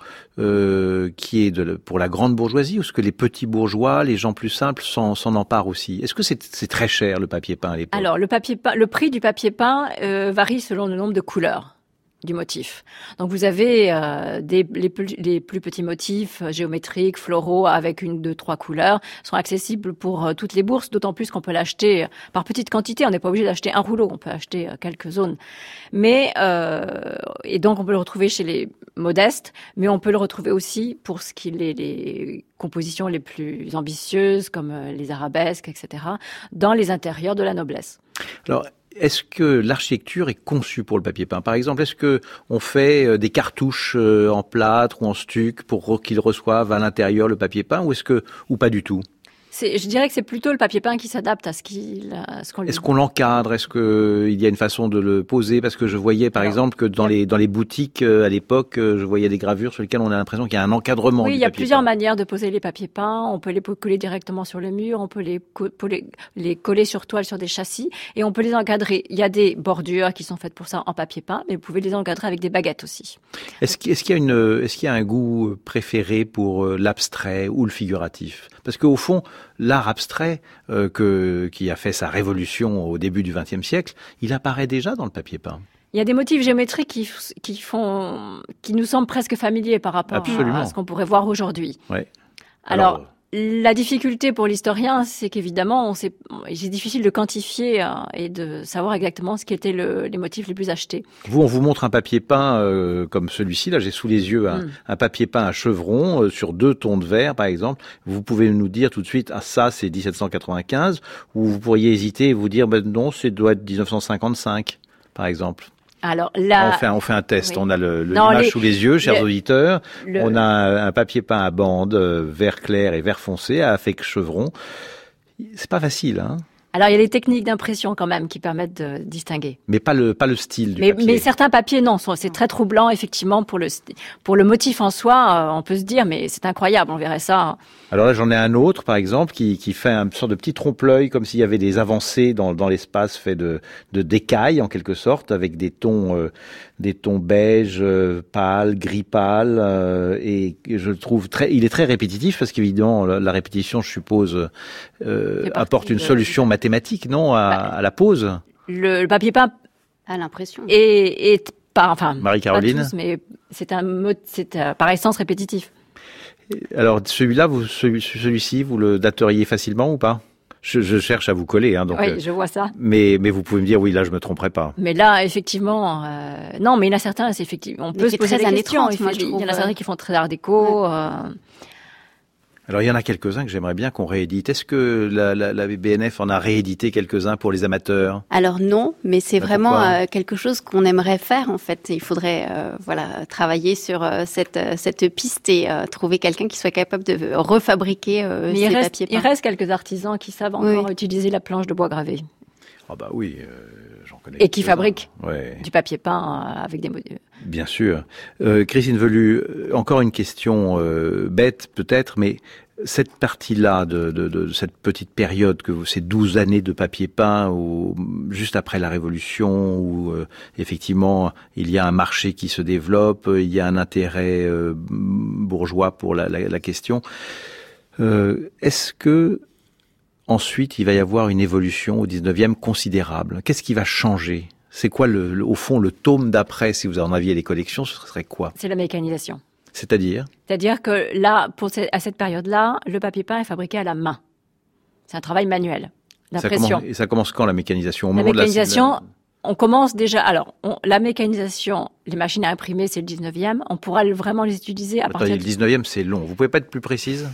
euh, qui est de, pour la grande bourgeoisie, ou est-ce que les petits bourgeois, les gens plus simples s'en, s'en emparent aussi? Est-ce que c'est, c'est très cher le papier peint à l'époque? Alors le papier peint, le prix du papier peint euh, varie selon le nombre de couleurs du motif. Donc vous avez euh, des, les, plus, les plus petits motifs euh, géométriques, floraux, avec une, deux, trois couleurs, sont accessibles pour euh, toutes les bourses, d'autant plus qu'on peut l'acheter euh, par petite quantité. On n'est pas obligé d'acheter un rouleau, on peut acheter euh, quelques zones. Mais euh, et donc on peut le retrouver chez les modestes, mais on peut le retrouver aussi pour ce qui est les compositions les plus ambitieuses, comme euh, les arabesques, et cetera, dans les intérieurs de la noblesse. Alors, est-ce que l'architecture est conçue pour le papier peint? Par exemple, est-ce que on fait des cartouches en plâtre ou en stuc pour qu'ils reçoivent à l'intérieur le papier peint, ou est-ce que, ou pas du tout? C'est, je dirais que c'est plutôt le papier peint qui s'adapte à ce qu'il, à ce qu'on lui... Est-ce qu'on l'encadre? Est-ce que il y a une façon de le poser? Parce que je voyais, par Alors, exemple, que dans les, dans les boutiques, euh, à l'époque, euh, je voyais des gravures sur lesquelles on a l'impression qu'il y a un encadrement. Oui, du il y a papier plusieurs peint. manières de poser les papiers peints. On peut les coller directement sur le mur, on peut les, co- les, les coller sur toile sur des châssis, et on peut les encadrer. Il y a des bordures qui sont faites pour ça en papier peint, mais vous pouvez les encadrer avec des baguettes aussi. Est-ce qu'il, est-ce qu'il y a une, est-ce qu'il y a un goût préféré pour l'abstrait ou le figuratif? Parce qu'au fond, l'art abstrait euh, que, qui a fait sa révolution au début du vingtième siècle, il apparaît déjà dans le papier peint. Il y a des motifs géométriques qui, qui font, qui nous semblent presque familiers par rapport Absolument. à ce qu'on pourrait voir aujourd'hui. Ouais. Alors, Alors la difficulté pour l'historien, c'est qu'évidemment, on sait, c'est difficile de quantifier euh, et de savoir exactement ce qui étaient le, les motifs les plus achetés. Vous, on vous montre un papier peint euh, comme celui-ci. Là, j'ai sous les yeux un, mm. un papier peint à chevron euh, sur deux tons de vert, par exemple. Vous pouvez nous dire tout de suite, ah ça, c'est dix-sept cent quatre-vingt-quinze, ou vous pourriez hésiter et vous dire, ben non, ça doit être dix-neuf cent cinquante-cinq, par exemple. Alors là, on fait, on fait un test. Oui. On a le, le non, l'image les, sous les yeux, chers le, auditeurs. Le... On a un, un papier peint à bande, euh, vert clair et vert foncé, avec chevron. C'est pas facile, hein. Alors il y a les techniques d'impression quand même qui permettent de distinguer. Mais pas le pas le style du mais, papier. Mais certains papiers non, sont, c'est très troublant effectivement pour le pour le motif en soi. On peut se dire mais c'est incroyable, on verrait ça. Alors là j'en ai un autre par exemple qui qui fait une sorte de petit trompe-l'œil comme s'il y avait des avancées dans dans l'espace fait de de d'écailles en quelque sorte avec des tons euh, des tons beige, euh, pâle, gris pâle euh, et je le trouve très il est très répétitif parce qu'évidemment la, la répétition je suppose euh, apporte une de... solution mathématique non à, bah, à la pose. Le, le papier peint à l'impression et est pas enfin Marie-Caroline pas tous, mais c'est un c'est euh, par essence répétitif. Alors celui-là, vous, celui, celui-ci, vous le dateriez facilement ou pas? je, je cherche à vous coller, hein, donc. Oui, euh, je vois ça. Mais mais vous pouvez me dire oui, là je me tromperai pas. Mais là, effectivement, euh, non, mais il y en a certains, c'est effectivement, on peut se poser des questions. trente, moi, il, fait, il y en a certains qui font très art déco. Ouais. Euh, Alors il y en a quelques-uns que j'aimerais bien qu'on réédite. Est-ce que la, la, la B N F en a réédité quelques-uns pour les amateurs? Alors non, mais c'est bah, vraiment euh, quelque chose qu'on aimerait faire en fait. Il faudrait euh, voilà travailler sur euh, cette cette piste et euh, trouver quelqu'un qui soit capable de refabriquer euh, ces il reste, papiers peints. Il reste quelques artisans qui savent encore oui. utiliser la planche de bois gravé. Ah bah oui, euh, j'en connais. Et qui fabriquent ouais. du papier peint euh, avec des motifs. Bien sûr. Euh, Christine Velu, encore une question euh, bête peut-être, mais cette partie-là de, de, de cette petite période, que vous, ces douze années de papier peint, ou juste après la Révolution, où euh, effectivement il y a un marché qui se développe, il y a un intérêt euh, bourgeois pour la, la, la question. Euh, est-ce que ensuite il va y avoir une évolution au dix-neuvième considérable? Qu'est-ce qui va changer? C'est quoi, le, le, au fond, le tome d'après, si vous en aviez les collections, ce serait quoi? C'est la mécanisation. C'est-à-dire? C'est-à-dire que là, pour cette, à cette période-là, le papier peint est fabriqué à la main. C'est un travail manuel, d'impression. Ça commence, et ça commence quand, la mécanisation? Au La moment mécanisation, de la... on commence déjà... Alors, on, la mécanisation, les machines à imprimer, c'est le dix-neuvième. On pourra vraiment les utiliser à Attendez, partir... le dix-neuvième, c'est long. Vous pouvez pas être plus précise?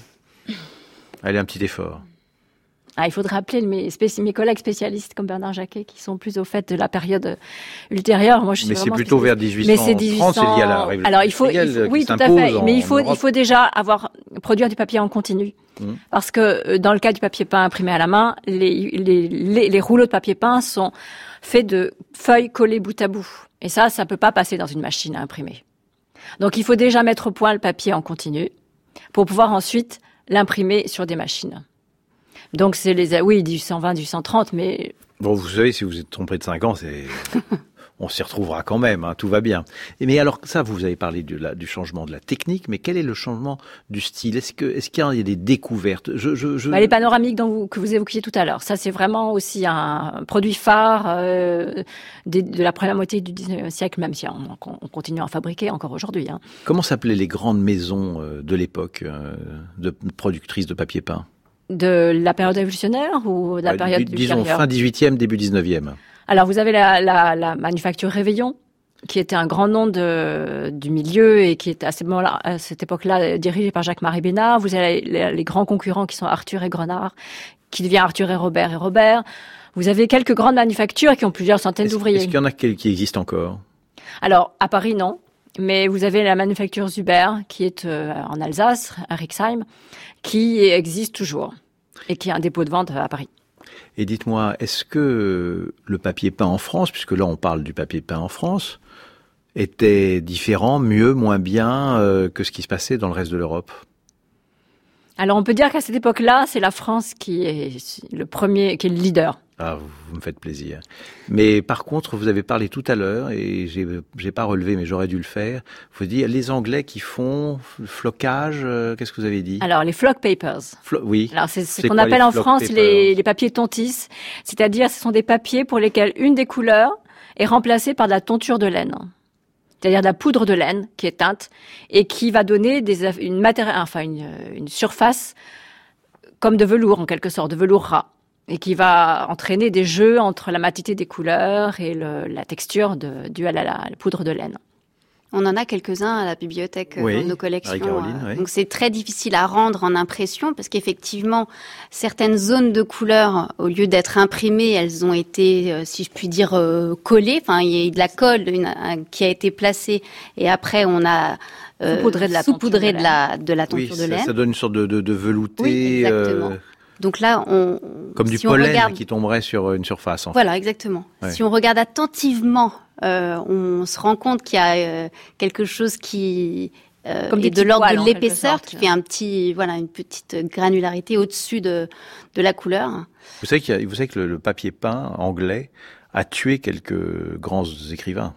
Allez, un petit effort. Ah, il faudrait appeler mes, spéci- mes collègues spécialistes comme Bernard Jacquet qui sont plus au fait de la période ultérieure. Moi, je suis mais c'est plutôt vers dix-huit cent trente, c'est lié à la révolution. Alors, il faut, il faut oui, tout à fait. Mais il faut, il faut déjà avoir produire du papier en continu, mmh. parce que dans le cas du papier peint imprimé à la main, les, les, les, les rouleaux de papier peint sont faits de feuilles collées bout à bout. Et ça, ça peut pas passer dans une machine à imprimer. Donc, il faut déjà mettre au point le papier en continu pour pouvoir ensuite l'imprimer sur des machines. Donc, c'est les, oui, du cent vingt, du cent trente, mais... Bon, vous savez, si vous êtes trompé de cinq ans, c'est, on s'y retrouvera quand même, hein, tout va bien. Et mais alors, ça, vous avez parlé de la, du changement de la technique, mais quel est le changement du style? Est-ce que, est-ce qu'il y a des découvertes? je, je, je... Bah, les panoramiques dont vous, que vous évoquiez tout à l'heure, ça, c'est vraiment aussi un produit phare euh, de, de la première moitié du dix-neuvième siècle, même si on, on continue à en fabriquer encore aujourd'hui. Hein. Comment s'appelaient les grandes maisons de l'époque euh, de productrices de papier peint? De la période révolutionnaire ou de la ouais, période disons ultérieure? Fin dix-huitième, début dix-neuvième. Alors, vous avez la, la, la manufacture Réveillon, qui était un grand nom de, du milieu et qui était à, ce moment-là, à cette époque-là dirigé par Jacques-Marie Bénard. Vous avez les, les grands concurrents qui sont Arthur et Grenard, qui devient Arthur et Robert et Robert. Vous avez quelques grandes manufactures qui ont plusieurs centaines est-ce, d'ouvriers. Est-ce qu'il y en a qui, qui existent encore? Alors, à Paris, non. Mais vous avez la manufacture Zuber, qui est euh, en Alsace, à Rixheim, qui existe toujours et qui est un dépôt de vente à Paris. Et dites-moi, est-ce que le papier peint en France, puisque là on parle du papier peint en France, était différent, mieux, moins bien euh, que ce qui se passait dans le reste de l'Europe? Alors on peut dire qu'à cette époque-là, c'est la France qui est le premier, qui est le leader. Ah, vous, vous me faites plaisir. Mais par contre, vous avez parlé tout à l'heure, et j'ai, j'ai pas relevé, mais j'aurais dû le faire. Vous dites les Anglais qui font le flocage. Euh, qu'est-ce que vous avez dit? Alors les flock papers. Flo- oui. Alors c'est ce c'est qu'on quoi, appelle en France papers les, les papiers tontis, c'est-à-dire ce sont des papiers pour lesquels une des couleurs est remplacée par de la tonture de laine. C'est-à-dire de la poudre de laine qui est teinte et qui va donner des, une, matéri- enfin une, une surface comme de velours, en quelque sorte, de velours ras, et qui va entraîner des jeux entre la matité des couleurs et le, la texture de, due à la, la, la poudre de laine. On en a quelques-uns à la bibliothèque oui, dans nos collections. Caroline, oui. Donc c'est très difficile à rendre en impression parce qu'effectivement, certaines zones de couleurs, au lieu d'être imprimées, elles ont été, si je puis dire, collées. Enfin, il y a eu de la colle une, un, qui a été placée et après on a euh, saupoudré de la saupoudré de, de la de la tonture oui, de ça, laine. Ça donne une sorte de, de, de velouté. Oui, exactement. Euh... Donc là, on comme si du pollen regarde... qui tomberait sur une surface. En voilà, fait. exactement. Ouais. Si on regarde attentivement, euh, on se rend compte qu'il y a euh, quelque chose qui euh, comme est de l'ordre de l'épaisseur, sorte, qui fait un petit, voilà, une petite granularité au-dessus de de la couleur. Vous savez qu'il y a, vous savez que le, le papier peint anglais a tué quelques grands écrivains.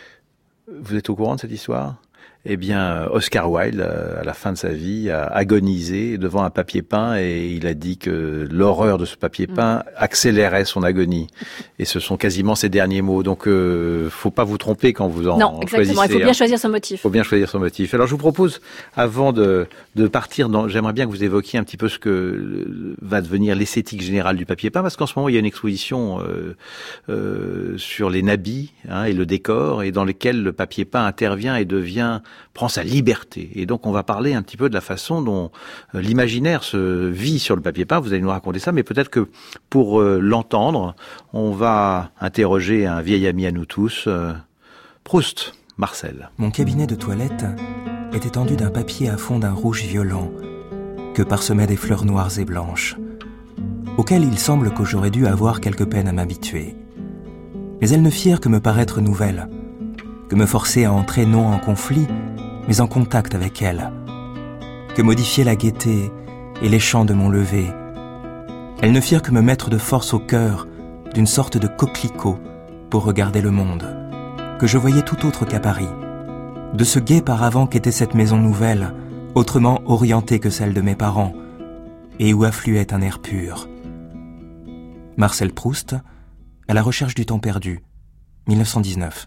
Vous êtes au courant de cette histoire? Eh bien, Oscar Wilde, à la fin de sa vie, a agonisé devant un papier peint et il a dit que l'horreur de ce papier peint accélérait son agonie. Et ce sont quasiment ses derniers mots. Donc, euh, faut pas vous tromper quand vous en non, exactement. choisissez. Il faut bien choisir son motif. Il faut bien choisir son motif. Alors, je vous propose, avant de, de partir, dans, j'aimerais bien que vous évoquiez un petit peu ce que va devenir l'esthétique générale du papier peint, parce qu'en ce moment, il y a une exposition euh, euh, sur les nabis hein, et le décor, et dans lesquels le papier peint intervient et devient prend sa liberté. Et donc, on va parler un petit peu de la façon dont euh, l'imaginaire se vit sur le papier peint. Vous allez nous raconter ça, mais peut-être que pour euh, l'entendre, on va interroger un vieil ami à nous tous, euh, Proust, Marcel. Mon cabinet de toilette était tendu d'un papier à fond d'un rouge violent que parsemaient des fleurs noires et blanches, auxquelles il semble que j'aurais dû avoir quelque peine à m'habituer. Mais elles ne firent que me paraître nouvelles, que me forcer à entrer non en conflit, mais en contact avec elles, que modifier la gaieté et les chants de mon lever. Elles ne firent que me mettre de force au cœur d'une sorte de coquelicot pour regarder le monde, que je voyais tout autre qu'à Paris, de ce gai paravent qu'était cette maison nouvelle, autrement orientée que celle de mes parents, et où affluait un air pur. Marcel Proust, à la recherche du temps perdu, mille neuf cent dix-neuf.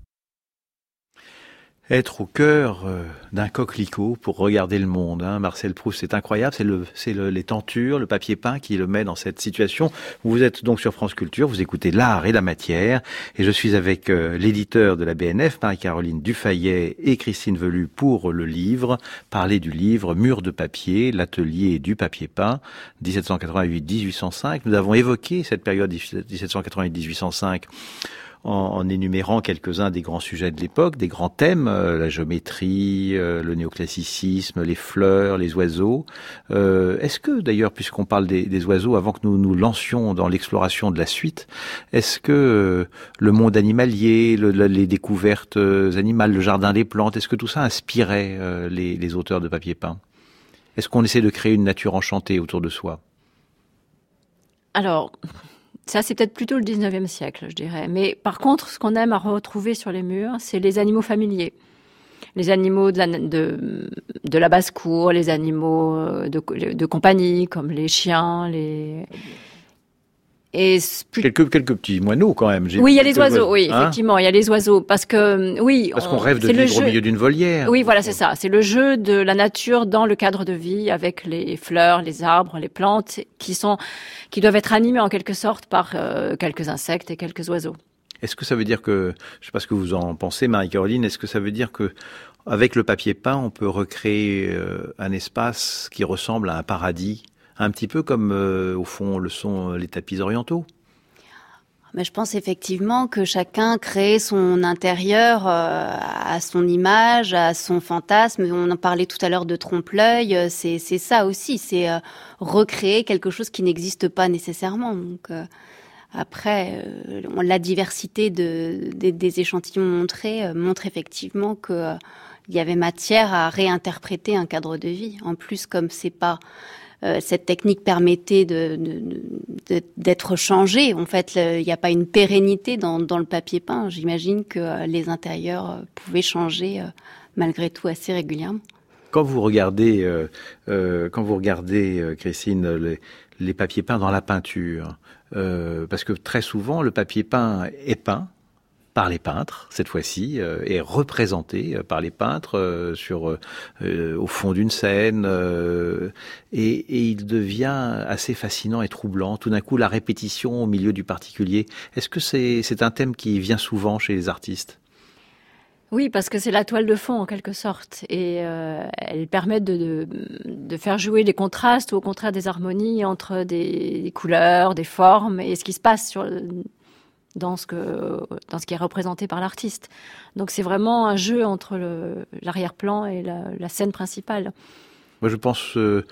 Être au cœur euh, d'un coquelicot pour regarder le monde, hein. Marcel Proust, c'est incroyable, c'est, le, c'est le, les tentures, le papier peint qui le met dans cette situation. Vous êtes donc sur France Culture, vous écoutez L'Art et la Matière, et je suis avec euh, l'éditeur de la B N F, Marie-Caroline Dufayet et Christine Velu pour le livre, parler du livre Murs de papier, l'atelier du papier peint, dix-sept cent quatre-vingt-huit à dix-huit cent cinq. Nous avons évoqué cette période dix-sept cent quatre-vingt-huit à dix-huit cent cinq en, en énumérant quelques-uns des grands sujets de l'époque, des grands thèmes, euh, la géométrie, euh, le néoclassicisme, les fleurs, les oiseaux. Euh, est-ce que, d'ailleurs, puisqu'on parle des, des oiseaux, avant que nous nous lancions dans l'exploration de la suite, est-ce que euh, le monde animalier, le, le, les découvertes animales, le jardin des plantes, est-ce que tout ça inspirait euh, les, les auteurs de papier peint ? Est-ce qu'on essaie de créer une nature enchantée autour de soi ? Alors, ça, c'est peut-être plutôt le dix-neuvième siècle, je dirais. Mais par contre, ce qu'on aime à retrouver sur les murs, c'est les animaux familiers. Les animaux de la, de, de la basse-cour, les animaux de, de compagnie, comme les chiens, les... Et plus... quelques, quelques petits moineaux, quand même. J'ai oui, il y a les oiseaux, oiseaux, oui, hein, effectivement, il y a les oiseaux. Parce que, oui... Parce on, qu'on rêve de vivre jeu... au milieu d'une volière. Oui, voilà, c'est ça. C'est le jeu de la nature dans le cadre de vie, avec les fleurs, les arbres, les plantes, qui sont, qui doivent être animés en quelque sorte par euh, quelques insectes et quelques oiseaux. Est-ce que ça veut dire que, je ne sais pas ce que vous en pensez, Marie-Caroline, est-ce que ça veut dire que, avec le papier peint, on peut recréer euh, un espace qui ressemble à un paradis, un petit peu comme, euh, au fond, le sont les tapis orientaux? Mais je pense effectivement que chacun crée son intérieur euh, à son image, à son fantasme. On en parlait tout à l'heure de trompe-l'œil. C'est, c'est ça aussi, c'est euh, recréer quelque chose qui n'existe pas nécessairement. Donc euh, après, euh, la diversité de, de, des échantillons montrés euh, montre effectivement que euh, il y avait matière à réinterpréter un cadre de vie. En plus, comme c'est pas Euh, cette technique permettait de, de, de, d'être changée. En fait, il n'y a pas une pérennité dans, dans le papier peint. J'imagine que euh, les intérieurs euh, pouvaient changer euh, malgré tout assez régulièrement. Quand vous regardez, euh, euh, quand vous regardez, euh, Christine, les, les papiers peints dans la peinture, euh, parce que très souvent le papier peint est peint par les peintres, cette fois-ci, euh, est représenté euh, par les peintres euh, sur, euh, au fond d'une scène, euh, et, et il devient assez fascinant et troublant. Tout d'un coup, la répétition au milieu du particulier. Est-ce que c'est, c'est un thème qui vient souvent chez les artistes ? Oui, parce que c'est la toile de fond en quelque sorte, et euh, elle permet de, de, de faire jouer des contrastes ou au contraire des harmonies entre des, des couleurs, des formes et ce qui se passe sur dans ce que dans ce qui est représenté par l'artiste. Donc c'est vraiment un jeu entre le, l'arrière-plan et la, la scène principale. Moi, je pense euh,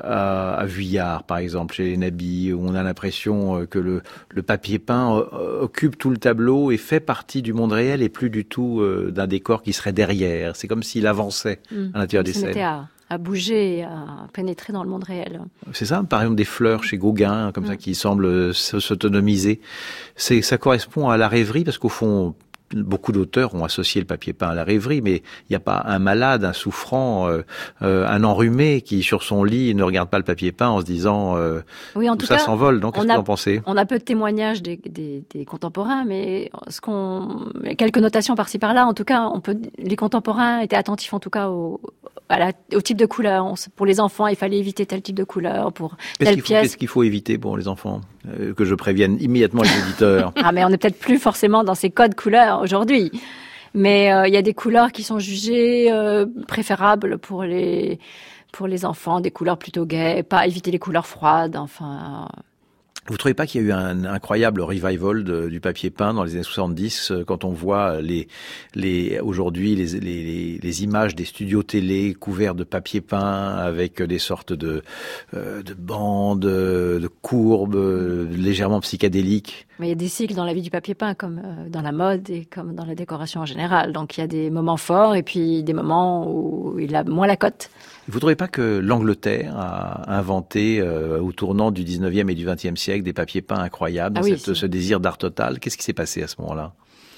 à, à Vuillard, par exemple, chez les Nabis, où on a l'impression que le, le papier peint euh, occupe tout le tableau et fait partie du monde réel et plus du tout euh, d'un décor qui serait derrière. C'est comme s'il avançait mmh. à l'intérieur des scènes. À, à bouger, à pénétrer dans le monde réel. C'est ça, par exemple des fleurs chez Gauguin, comme mmh. ça, qui semblent s'autonomiser. C'est, ça correspond à la rêverie, parce qu'au fond, beaucoup d'auteurs ont associé le papier peint à la rêverie, mais il n'y a pas un malade, un souffrant, euh, euh, un enrhumé qui, sur son lit, ne regarde pas le papier peint en se disant euh, oui, en tout, tout ça cas, s'envole. Donc, qu'est-ce a, que vous en pensez ? On a peu de témoignages des, des, des contemporains, mais ce qu'on, quelques notations par-ci par-là. En tout cas, on peut, les contemporains étaient attentifs, en tout cas, au, à la, au type de couleur. On, pour les enfants, il fallait éviter tel type de couleur. Pour qu'est-ce telle qu'il faut, pièce. Qu'est-ce qu'il faut éviter pour les enfants ? euh, Que je prévienne immédiatement les éditeurs. Ah, mais on n'est peut-être plus forcément dans ces codes couleurs aujourd'hui. Mais il euh, y a des couleurs qui sont jugées euh, préférables pour les pour les enfants, des couleurs plutôt gaies, pas éviter les couleurs froides. Enfin. Euh... Vous trouvez pas qu'il y a eu un incroyable revival de, du papier peint dans les années soixante-dix, quand on voit les, les, aujourd'hui les, les, les images des studios télé couverts de papier peint avec des sortes de, euh, de bandes, de courbes euh, légèrement psychédéliques? Mais il y a des cycles dans la vie du papier peint, comme dans la mode et comme dans la décoration en général. Donc il y a des moments forts et puis des moments où il a moins la cote. Vous ne trouvez pas que l'Angleterre a inventé, euh, au tournant du dix-neuvième et du vingtième siècle, des papiers peints incroyables, ah oui, cette, ce désir d'art total? Qu'est-ce qui s'est passé à ce moment-là?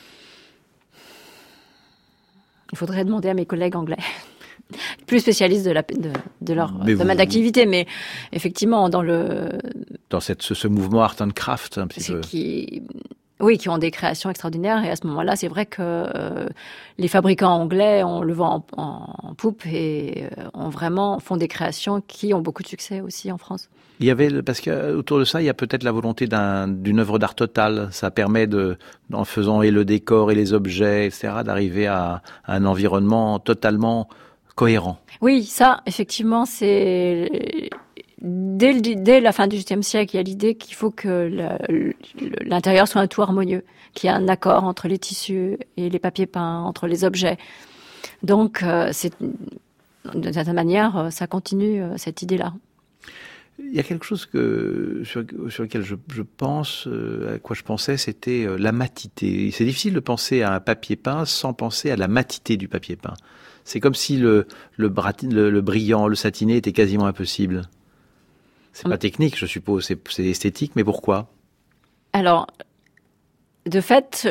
Il faudrait demander à mes collègues anglais, plus spécialistes de, la, de, de leur mais domaine vous, d'activité. Mais effectivement, dans le... Dans cette, ce, ce mouvement art and craft, un petit c'est peu. Qui... Oui, qui ont des créations extraordinaires. Et à ce moment-là, c'est vrai que euh, les fabricants anglais, on le vend en, en, en poupe et euh, ont vraiment font des créations qui ont beaucoup de succès aussi en France. Il y avait, parce qu'autour de ça, il y a peut-être la volonté d'un, d'une œuvre d'art totale. Ça permet de, en faisant et le décor et les objets, et cetera, d'arriver à, à un environnement totalement cohérent. Oui, ça, effectivement, c'est dès, le, dès la fin du dix-huitième siècle, il y a l'idée qu'il faut que le, l'intérieur soit un tout harmonieux, qu'il y ait un accord entre les tissus et les papiers peints, entre les objets. Donc, euh, c'est, d'une certaine manière, ça continue cette idée-là. Il y a quelque chose que, sur, sur lequel je, je pense, euh, à quoi je pensais, c'était euh, la matité. C'est difficile de penser à un papier peint sans penser à la matité du papier peint. C'est comme si le, le, le, le brillant, le satiné était quasiment impossible. C'est pas technique, je suppose, c'est, c'est esthétique, mais pourquoi ? Alors, de fait,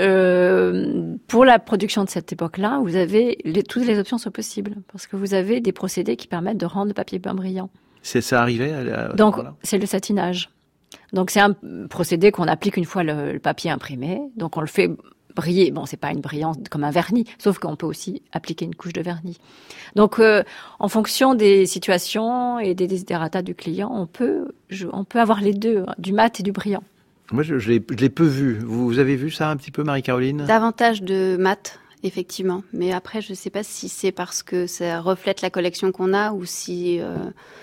euh, pour la production de cette époque-là, vous avez les, toutes les options sont possibles parce que vous avez des procédés qui permettent de rendre le papier peint brillant. C'est ça arrivait à, à Donc, c'est le satinage. Donc, c'est un procédé qu'on applique une fois le, le papier imprimé. Donc, on le fait briller. Bon, c'est pas une brillance comme un vernis, sauf qu'on peut aussi appliquer une couche de vernis. Donc, euh, en fonction des situations et des desiderata du client, on peut, je, on peut avoir les deux, du mat et du brillant. Moi, je, je, l'ai, je l'ai peu vu. Vous, vous avez vu ça un petit peu, Marie-Caroline ? Davantage de mat, effectivement. Mais après, je sais pas si c'est parce que ça reflète la collection qu'on a ou si... Euh...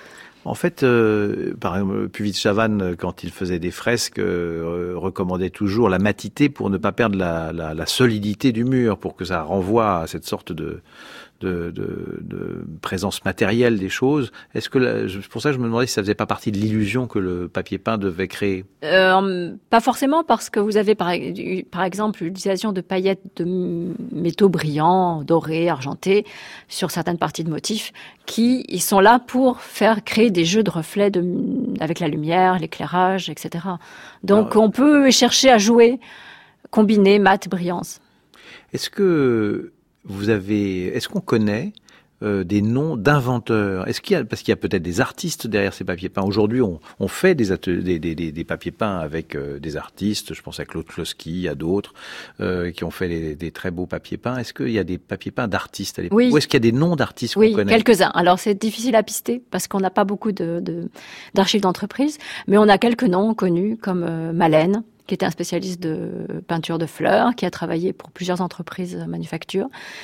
En fait, euh, par exemple, Puvis-Chavannes, quand il faisait des fresques, euh, recommandait toujours la matité pour ne pas perdre la, la, la solidité du mur, pour que ça renvoie à cette sorte de, de, de, de présence matérielle des choses. Est-ce que la, c'est pour ça que je me demandais si ça faisait pas partie de l'illusion que le papier peint devait créer. Euh, pas forcément, parce que vous avez par, par exemple l'utilisation de paillettes de métaux brillants, dorés, argentés, sur certaines parties de motifs, qui ils sont là pour faire créer des jeux de reflets de, avec la lumière, l'éclairage, et cetera. Donc Alors, on peut chercher à jouer, combiner mat, brillance. Est-ce que vous avez, est-ce qu'on connaît euh, des noms d'inventeurs ? Est-ce qu'il y a, parce qu'il y a peut-être des artistes derrière ces papiers peints. Aujourd'hui, on, on fait des, ateliers, des, des, des, des papiers peints avec euh, des artistes. Je pense à Claude Kloski, à d'autres euh, qui ont fait des, des très beaux papiers peints. Est-ce qu'il y a des papiers peints d'artistes à l'époque ? Oui. Ou est-ce qu'il y a des noms d'artistes oui, qu'on connaît ? Oui, quelques-uns. Alors c'est difficile à pister parce qu'on n'a pas beaucoup de, de d'archives d'entreprise, mais on a quelques noms connus comme euh, Malène, qui était un spécialiste de peinture de fleurs, qui a travaillé pour plusieurs entreprises manufactures.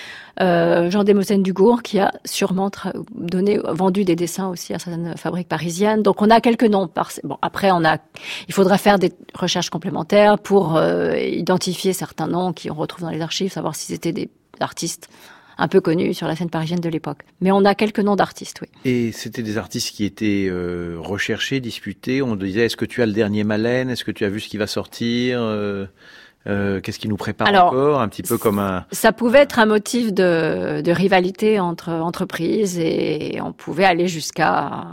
Euh, Jean Desmossènes Dugour, qui a sûrement tra- donné, vendu des dessins aussi à certaines fabriques parisiennes. Donc on a quelques noms. Par... Bon, après, on a, il faudra faire des recherches complémentaires pour euh, identifier certains noms qu'on retrouve dans les archives, savoir si c'était des artistes un peu connus sur la scène parisienne de l'époque. Mais on a quelques noms d'artistes, oui. Et c'était des artistes qui étaient euh, recherchés, disputés. On disait, est-ce que tu as le dernier Malène ? Est-ce que tu as vu ce qui va sortir ? euh, euh, Qu'est-ce qui nous prépare Alors, encore ? Un petit peu comme un... Ça pouvait être un motif de, de rivalité entre entreprises et on pouvait aller jusqu'à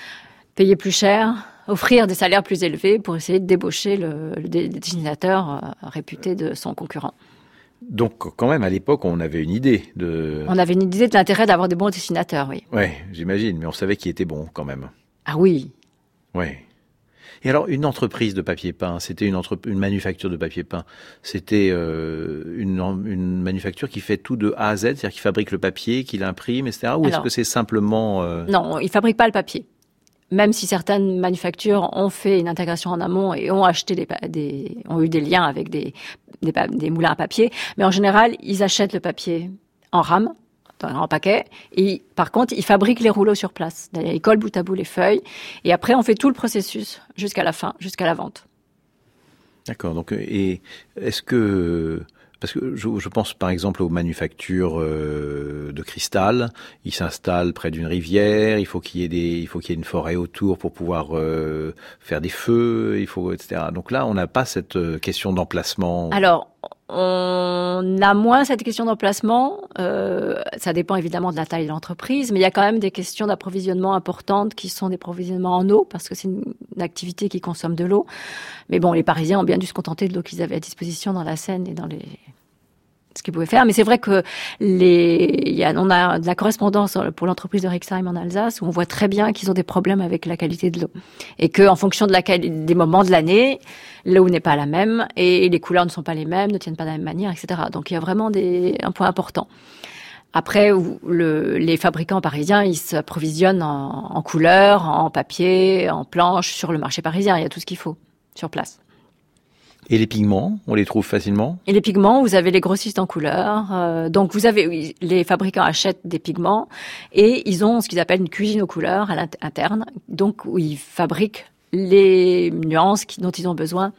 payer plus cher, offrir des salaires plus élevés pour essayer de débaucher le, le dessinateur réputé de son concurrent. Donc, quand même, à l'époque, on avait une idée de... On avait une idée de l'intérêt d'avoir des bons dessinateurs, oui. Oui, j'imagine, mais on savait qui était bon, quand même. Ah oui. Oui. Et alors, une entreprise de papier peint, c'était une, entre... une manufacture de papier peint, c'était euh, une, une manufacture qui fait tout de A à Z, c'est-à-dire qui fabrique le papier, qui l'imprime, et cetera. Ou alors, est-ce que c'est simplement... Euh... Non, ils ne fabriquent pas le papier. Même si certaines manufactures ont fait une intégration en amont et ont acheté des, des ont eu des liens avec des, des, des moulins à papier, mais en général, ils achètent le papier en rame, en paquet, et par contre, ils fabriquent les rouleaux sur place. Ils collent bout à bout les feuilles, et après, on fait tout le processus jusqu'à la fin, jusqu'à la vente. D'accord. Donc, et est-ce que... Parce que je, je pense par exemple aux manufactures euh, de cristal. Ils s'installent près d'une rivière. Il faut qu'il y ait des, il faut qu'il y ait une forêt autour pour pouvoir euh, faire des feux. Il faut, et cetera. Donc là, on n'a pas cette euh, question d'emplacement. Alors, on a moins cette question d'emplacement. Euh, ça dépend évidemment de la taille de l'entreprise, mais il y a quand même des questions d'approvisionnement importantes qui sont des approvisionnements en eau, parce que c'est une, une activité qui consomme de l'eau. Mais bon, les Parisiens ont bien dû se contenter de l'eau qu'ils avaient à disposition dans la Seine et dans les ce qu'ils pouvaient faire. Mais c'est vrai que les, il y a, on a de la correspondance pour l'entreprise de Rixheim en Alsace où on voit très bien qu'ils ont des problèmes avec la qualité de l'eau et que en fonction de la des moments de l'année, l'eau n'est pas la même et les couleurs ne sont pas les mêmes, ne tiennent pas de la même manière, et cetera. Donc il y a vraiment des, un point important. Après, le, les fabricants parisiens, ils s'approvisionnent en, en couleurs, en papier, en planches sur le marché parisien. Il y a tout ce qu'il faut sur place. Et les pigments, on les trouve facilement? Et les pigments, vous avez les grossistes en couleurs. Euh, donc vous avez, oui, les fabricants achètent des pigments et ils ont ce qu'ils appellent une cuisine aux couleurs à l'interne. Donc où ils fabriquent les nuances dont ils ont besoin.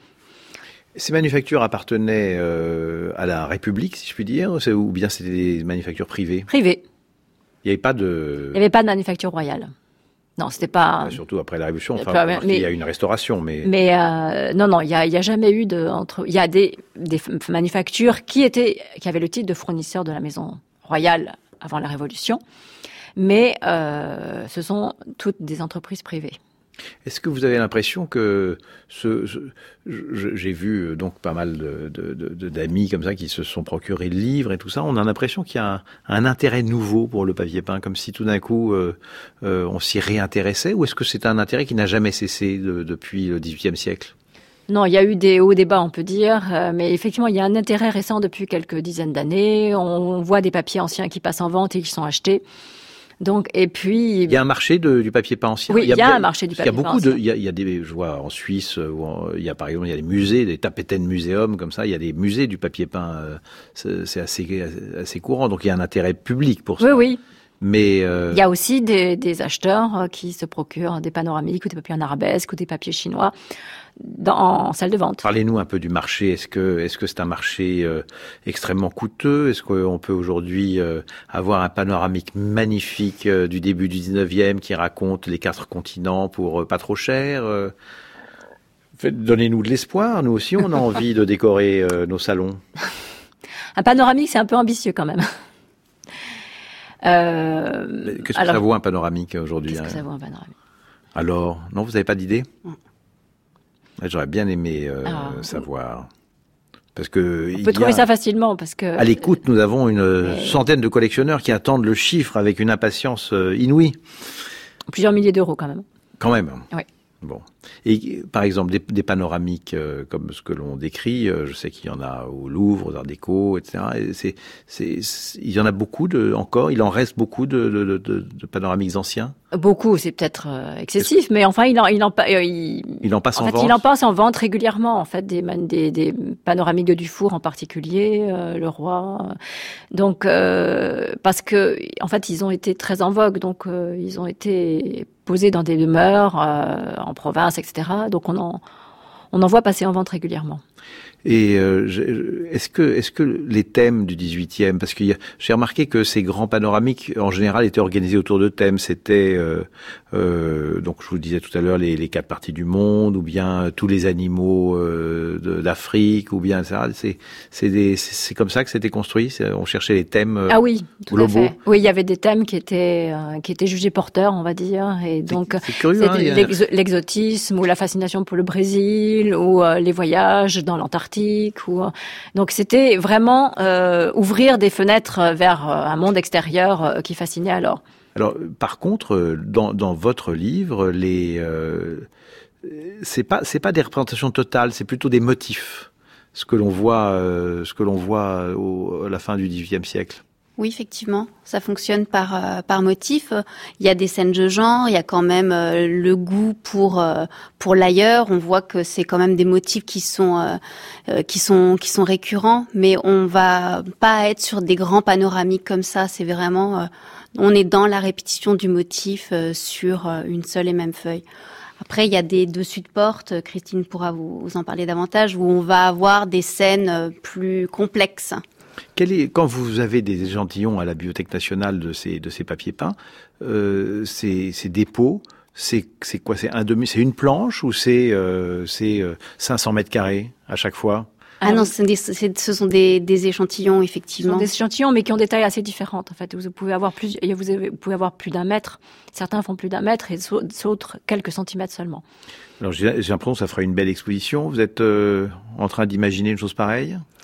Ces manufactures appartenaient euh, à la République, si je puis dire, ou bien c'était des manufactures privées? Privées. Il n'y avait pas de... Il n'y avait pas de manufacture royale. Non, c'était pas... Bah, surtout après la Révolution, enfin, mais, il y a eu une restauration, mais... Mais euh, non, non, il n'y a, il y a jamais eu de... Entre, il y a des, des manufactures qui, étaient, qui avaient le titre de fournisseur de la maison royale avant la Révolution, mais euh, ce sont toutes des entreprises privées. Est-ce que vous avez l'impression que ce, ce, j'ai vu donc pas mal de, de, de, d'amis comme ça qui se sont procurés le livre et tout ça, on a l'impression qu'il y a un, un intérêt nouveau pour le papier peint, comme si tout d'un coup euh, euh, on s'y réintéressait, ou est-ce que c'est un intérêt qui n'a jamais cessé de, depuis le dix-huitième siècle? Non, il y a eu des hauts débats, on peut dire, euh, mais effectivement, il y a un intérêt récent depuis quelques dizaines d'années. On voit des papiers anciens qui passent en vente et qui sont achetés. Donc, et puis... Il y a un marché de, du papier peint ancien. Oui, il y a, il y a un marché du papier peint ancien. Il y a beaucoup de, il y a, il y a des, je vois en Suisse, où on, il y a par exemple, il y a des musées, des Tapeten Museum, comme ça, il y a des musées du papier peint, euh, c'est, c'est assez, assez courant, donc il y a un intérêt public pour ça. Oui, oui. Mais euh... il y a aussi des, des acheteurs qui se procurent des panoramiques ou des papiers en arabesque ou des papiers chinois dans, en salle de vente. Parlez-nous un peu du marché. Est-ce que, est-ce que c'est un marché euh, extrêmement coûteux? Est-ce qu'on peut aujourd'hui euh, avoir un panoramique magnifique euh, du début du dix-neuvième qui raconte les quatre continents pour euh, pas trop cher? euh... Donnez-nous de l'espoir. Nous aussi, on a envie de décorer euh, nos salons. Un panoramique, c'est un peu ambitieux quand même. Euh, Qu'est-ce que alors, ça vaut un panoramique aujourd'hui? Qu'est-ce hein que ça vaut un panoramique? Alors, non, vous n'avez pas d'idée? mm. J'aurais bien aimé euh, alors, savoir. Parce que on peut trouver a, ça facilement. Parce que, à l'écoute, nous avons une mais... centaine de collectionneurs qui attendent le chiffre avec une impatience euh, inouïe. Plusieurs milliers d'euros quand même. Quand même. Oui. Bon. Et par exemple, des, des panoramiques euh, comme ce que l'on décrit, euh, je sais qu'il y en a au Louvre, aux Arts Déco, et cetera. Et c'est, c'est, c'est, il y en a beaucoup de, encore, il en reste beaucoup de, de, de, de panoramiques anciens. Beaucoup, c'est peut-être euh, excessif, que... mais enfin, il en, il en, euh, il, il en passe en, en fait, vente. Il en passe en vente régulièrement, en fait, des, des, des panoramiques de Dufour en particulier, euh, le Roi. Donc, euh, parce que, en fait, ils ont été très en vogue, donc euh, ils ont été posés dans des demeures euh, en province, et cetera. Donc, on en, on en voit passer en vente régulièrement. Et euh, est-ce que est-ce que les thèmes du dix-huitième, parce que y a, j'ai remarqué que ces grands panoramiques en général étaient organisés autour de thèmes. C'était euh, euh, donc je vous le disais tout à l'heure les, les quatre parties du monde, ou bien tous les animaux euh, de, d'Afrique, ou bien ça. C'est c'est des, c'est comme ça que c'était construit. C'est, on cherchait les thèmes. Euh, ah oui, tout globaux. à fait. Oui, il y avait des thèmes qui étaient euh, qui étaient jugés porteurs, on va dire. Et donc c'est, c'est curieux, c'était hein, l'exo- l'exotisme ou la fascination pour le Brésil ou euh, les voyages dans l'Antarctique. Ou... Donc c'était vraiment euh, ouvrir des fenêtres vers euh, un monde extérieur euh, qui fascinait alors. Alors par contre, dans, dans votre livre, les euh, c'est pas c'est pas des représentations totales, c'est plutôt des motifs. Ce que l'on voit, euh, ce que l'on voit au, à la fin du dix-huitième siècle. Oui, effectivement, ça fonctionne par euh, par motif. Il y a des scènes de genre, il y a quand même euh, le goût pour euh, pour l'ailleurs. On voit que c'est quand même des motifs qui sont euh, euh, qui sont qui sont récurrents, mais on va pas être sur des grands panoramiques comme ça. C'est vraiment, euh, on est dans la répétition du motif euh, sur euh, une seule et même feuille. Après, il y a des dessus de porte, Christine pourra vous, vous en parler davantage, où on va avoir des scènes euh, plus complexes. Quel est, quand vous avez des échantillons à la Bibliothèque nationale de ces de ces papiers peints, euh, ces, ces dépôts, c'est c'est quoi? C'est un demi, c'est une planche ou c'est euh, c'est euh, cinq cents mètres carrés à chaque fois? Ah non, c'est des, c'est, ce sont des, des échantillons, effectivement. Ce sont des échantillons, mais qui ont des tailles assez différentes. En fait, vous pouvez avoir plus, vous, avez, vous pouvez avoir plus d'un mètre. Certains font plus d'un mètre et d'autres quelques centimètres seulement. Alors j'ai, j'ai l'impression que ça fera une belle exposition. Vous êtes euh, en train d'imaginer une chose pareille?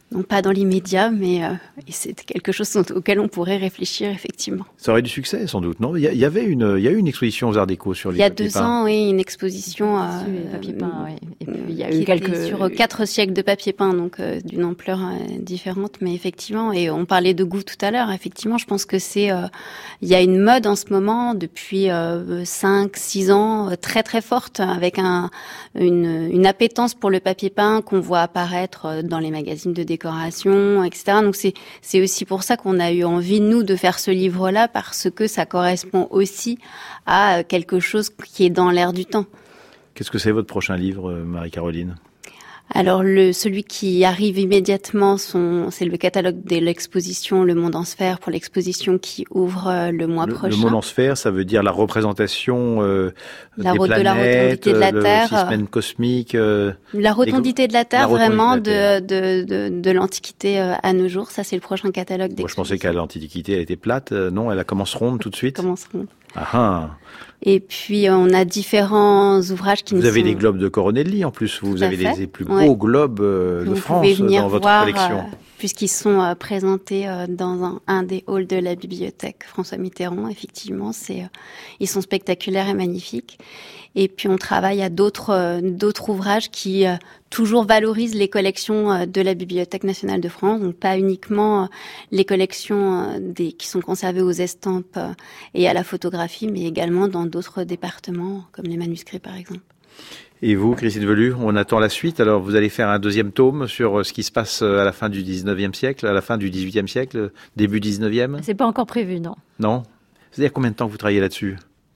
Non pas dans l'immédiat, mais euh, c'est quelque chose auquel on pourrait réfléchir effectivement. Ça aurait du succès sans doute, non ? Il y avait une, il y a eu une exposition aux Arts Déco sur les Il y a papiers deux peints. ans, oui, une exposition euh, Sur papier peint, oui. Et puis il y a qui eu quelques était sur quatre siècles de papier peint, donc euh, d'une ampleur euh, différente, mais effectivement, et on parlait de goût tout à l'heure, effectivement, je pense que c'est, euh, il y a une mode en ce moment depuis euh, cinq, six ans, euh, très très forte, avec un, une, une appétence pour le papier peint qu'on voit apparaître dans les magazines de décoration, et cetera. Donc c'est c'est aussi pour ça qu'on a eu envie nous de faire ce livre-là, parce que ça correspond aussi à quelque chose qui est dans l'air du temps. Qu'est-ce que c'est votre prochain livre, Marie-Caroline ? Alors le celui qui arrive immédiatement, son, c'est le catalogue de l'exposition Le Monde en Sphère pour l'exposition qui ouvre le mois le, prochain. Le Monde en Sphère, ça veut dire la représentation euh, la des re- planètes, de la rotondité de la le Terre, système cosmique. Euh, la rotondité de la Terre, la rotondité vraiment de la de, de, de, de l'Antiquité à nos jours. Ça, c'est le prochain catalogue d'exposition. Moi, je pensais qu'à l'Antiquité, elle était plate. Euh, non, elle commence ronde tout de suite. Commence ronde. Ah ah. Et puis, on a différents ouvrages qui Vous nous avez sont... les globes de Coronelli, en plus. Vous Tout à avez fait. les plus beaux Ouais. globes euh, de Vous France pouvez venir dans votre voir, collection. euh, puisqu'ils sont euh, présentés euh, dans un, un des halls de la bibliothèque François Mitterrand. Effectivement, c'est, euh, ils sont spectaculaires et magnifiques. Et puis, on travaille à d'autres, euh, d'autres ouvrages qui euh, toujours valorisent les collections euh, de la Bibliothèque nationale de France. Donc, pas uniquement euh, les collections euh, des, qui sont conservées aux estampes euh, et à la photographie, mais également dans d'autres départements, comme les manuscrits, par exemple. Et vous, Christine Velu, on attend la suite. Alors, vous allez faire un deuxième tome sur ce qui se passe à la fin du dix-neuvième siècle, à la fin du dix-huitième siècle, début dix-neuvième ? C'est pas encore prévu, non. Non ? C'est-à-dire combien de temps vous travaillez là-dessus ?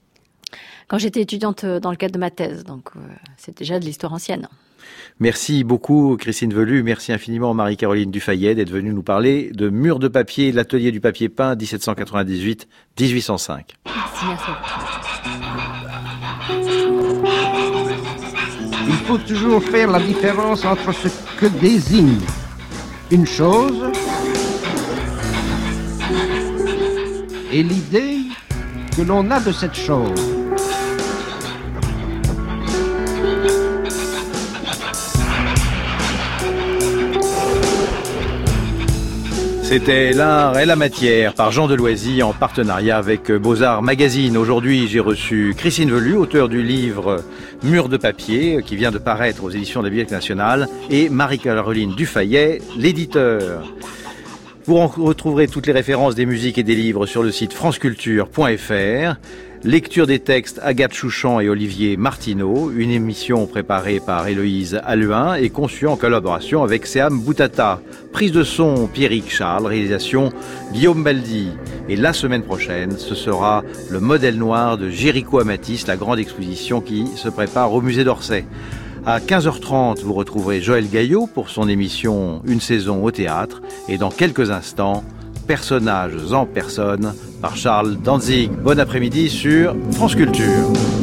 Quand j'étais étudiante dans le cadre de ma thèse, donc euh, c'est déjà de l'histoire ancienne. Merci beaucoup, Christine Velu. Merci infiniment, Marie-Caroline Dufayet, d'être venue nous parler de Murs de papier, l'atelier du papier peint, dix-sept cent quatre-vingt-dix-huit à dix-huit cent cinq. Merci, merci. Il faut toujours faire la différence entre ce que désigne une chose et l'idée que l'on a de cette chose. C'était L'Art et la Matière par Jean Deloisy en partenariat avec Beaux-Arts Magazine. Aujourd'hui, j'ai reçu Christine Velu, auteure du livre Murs de papier, qui vient de paraître aux éditions de la Bibliothèque nationale, et Marie-Caroline Dufayet, l'éditeur. Vous retrouverez toutes les références des musiques et des livres sur le site franceculture point f r. Lecture des textes Agathe Chouchan et Olivier Martineau, une émission préparée par Héloïse Alluin et conçue en collaboration avec Séam Boutata. Prise de son Pierrick Charles, réalisation Guillaume Baldi. Et la semaine prochaine, ce sera le modèle noir de Jéricho Amatis, la grande exposition qui se prépare au musée d'Orsay. À quinze heures trente, vous retrouverez Joël Gaillot pour son émission Une saison au théâtre. Et dans quelques instants, Personnages en personne par Charles Danzig. Bon après-midi sur France Culture.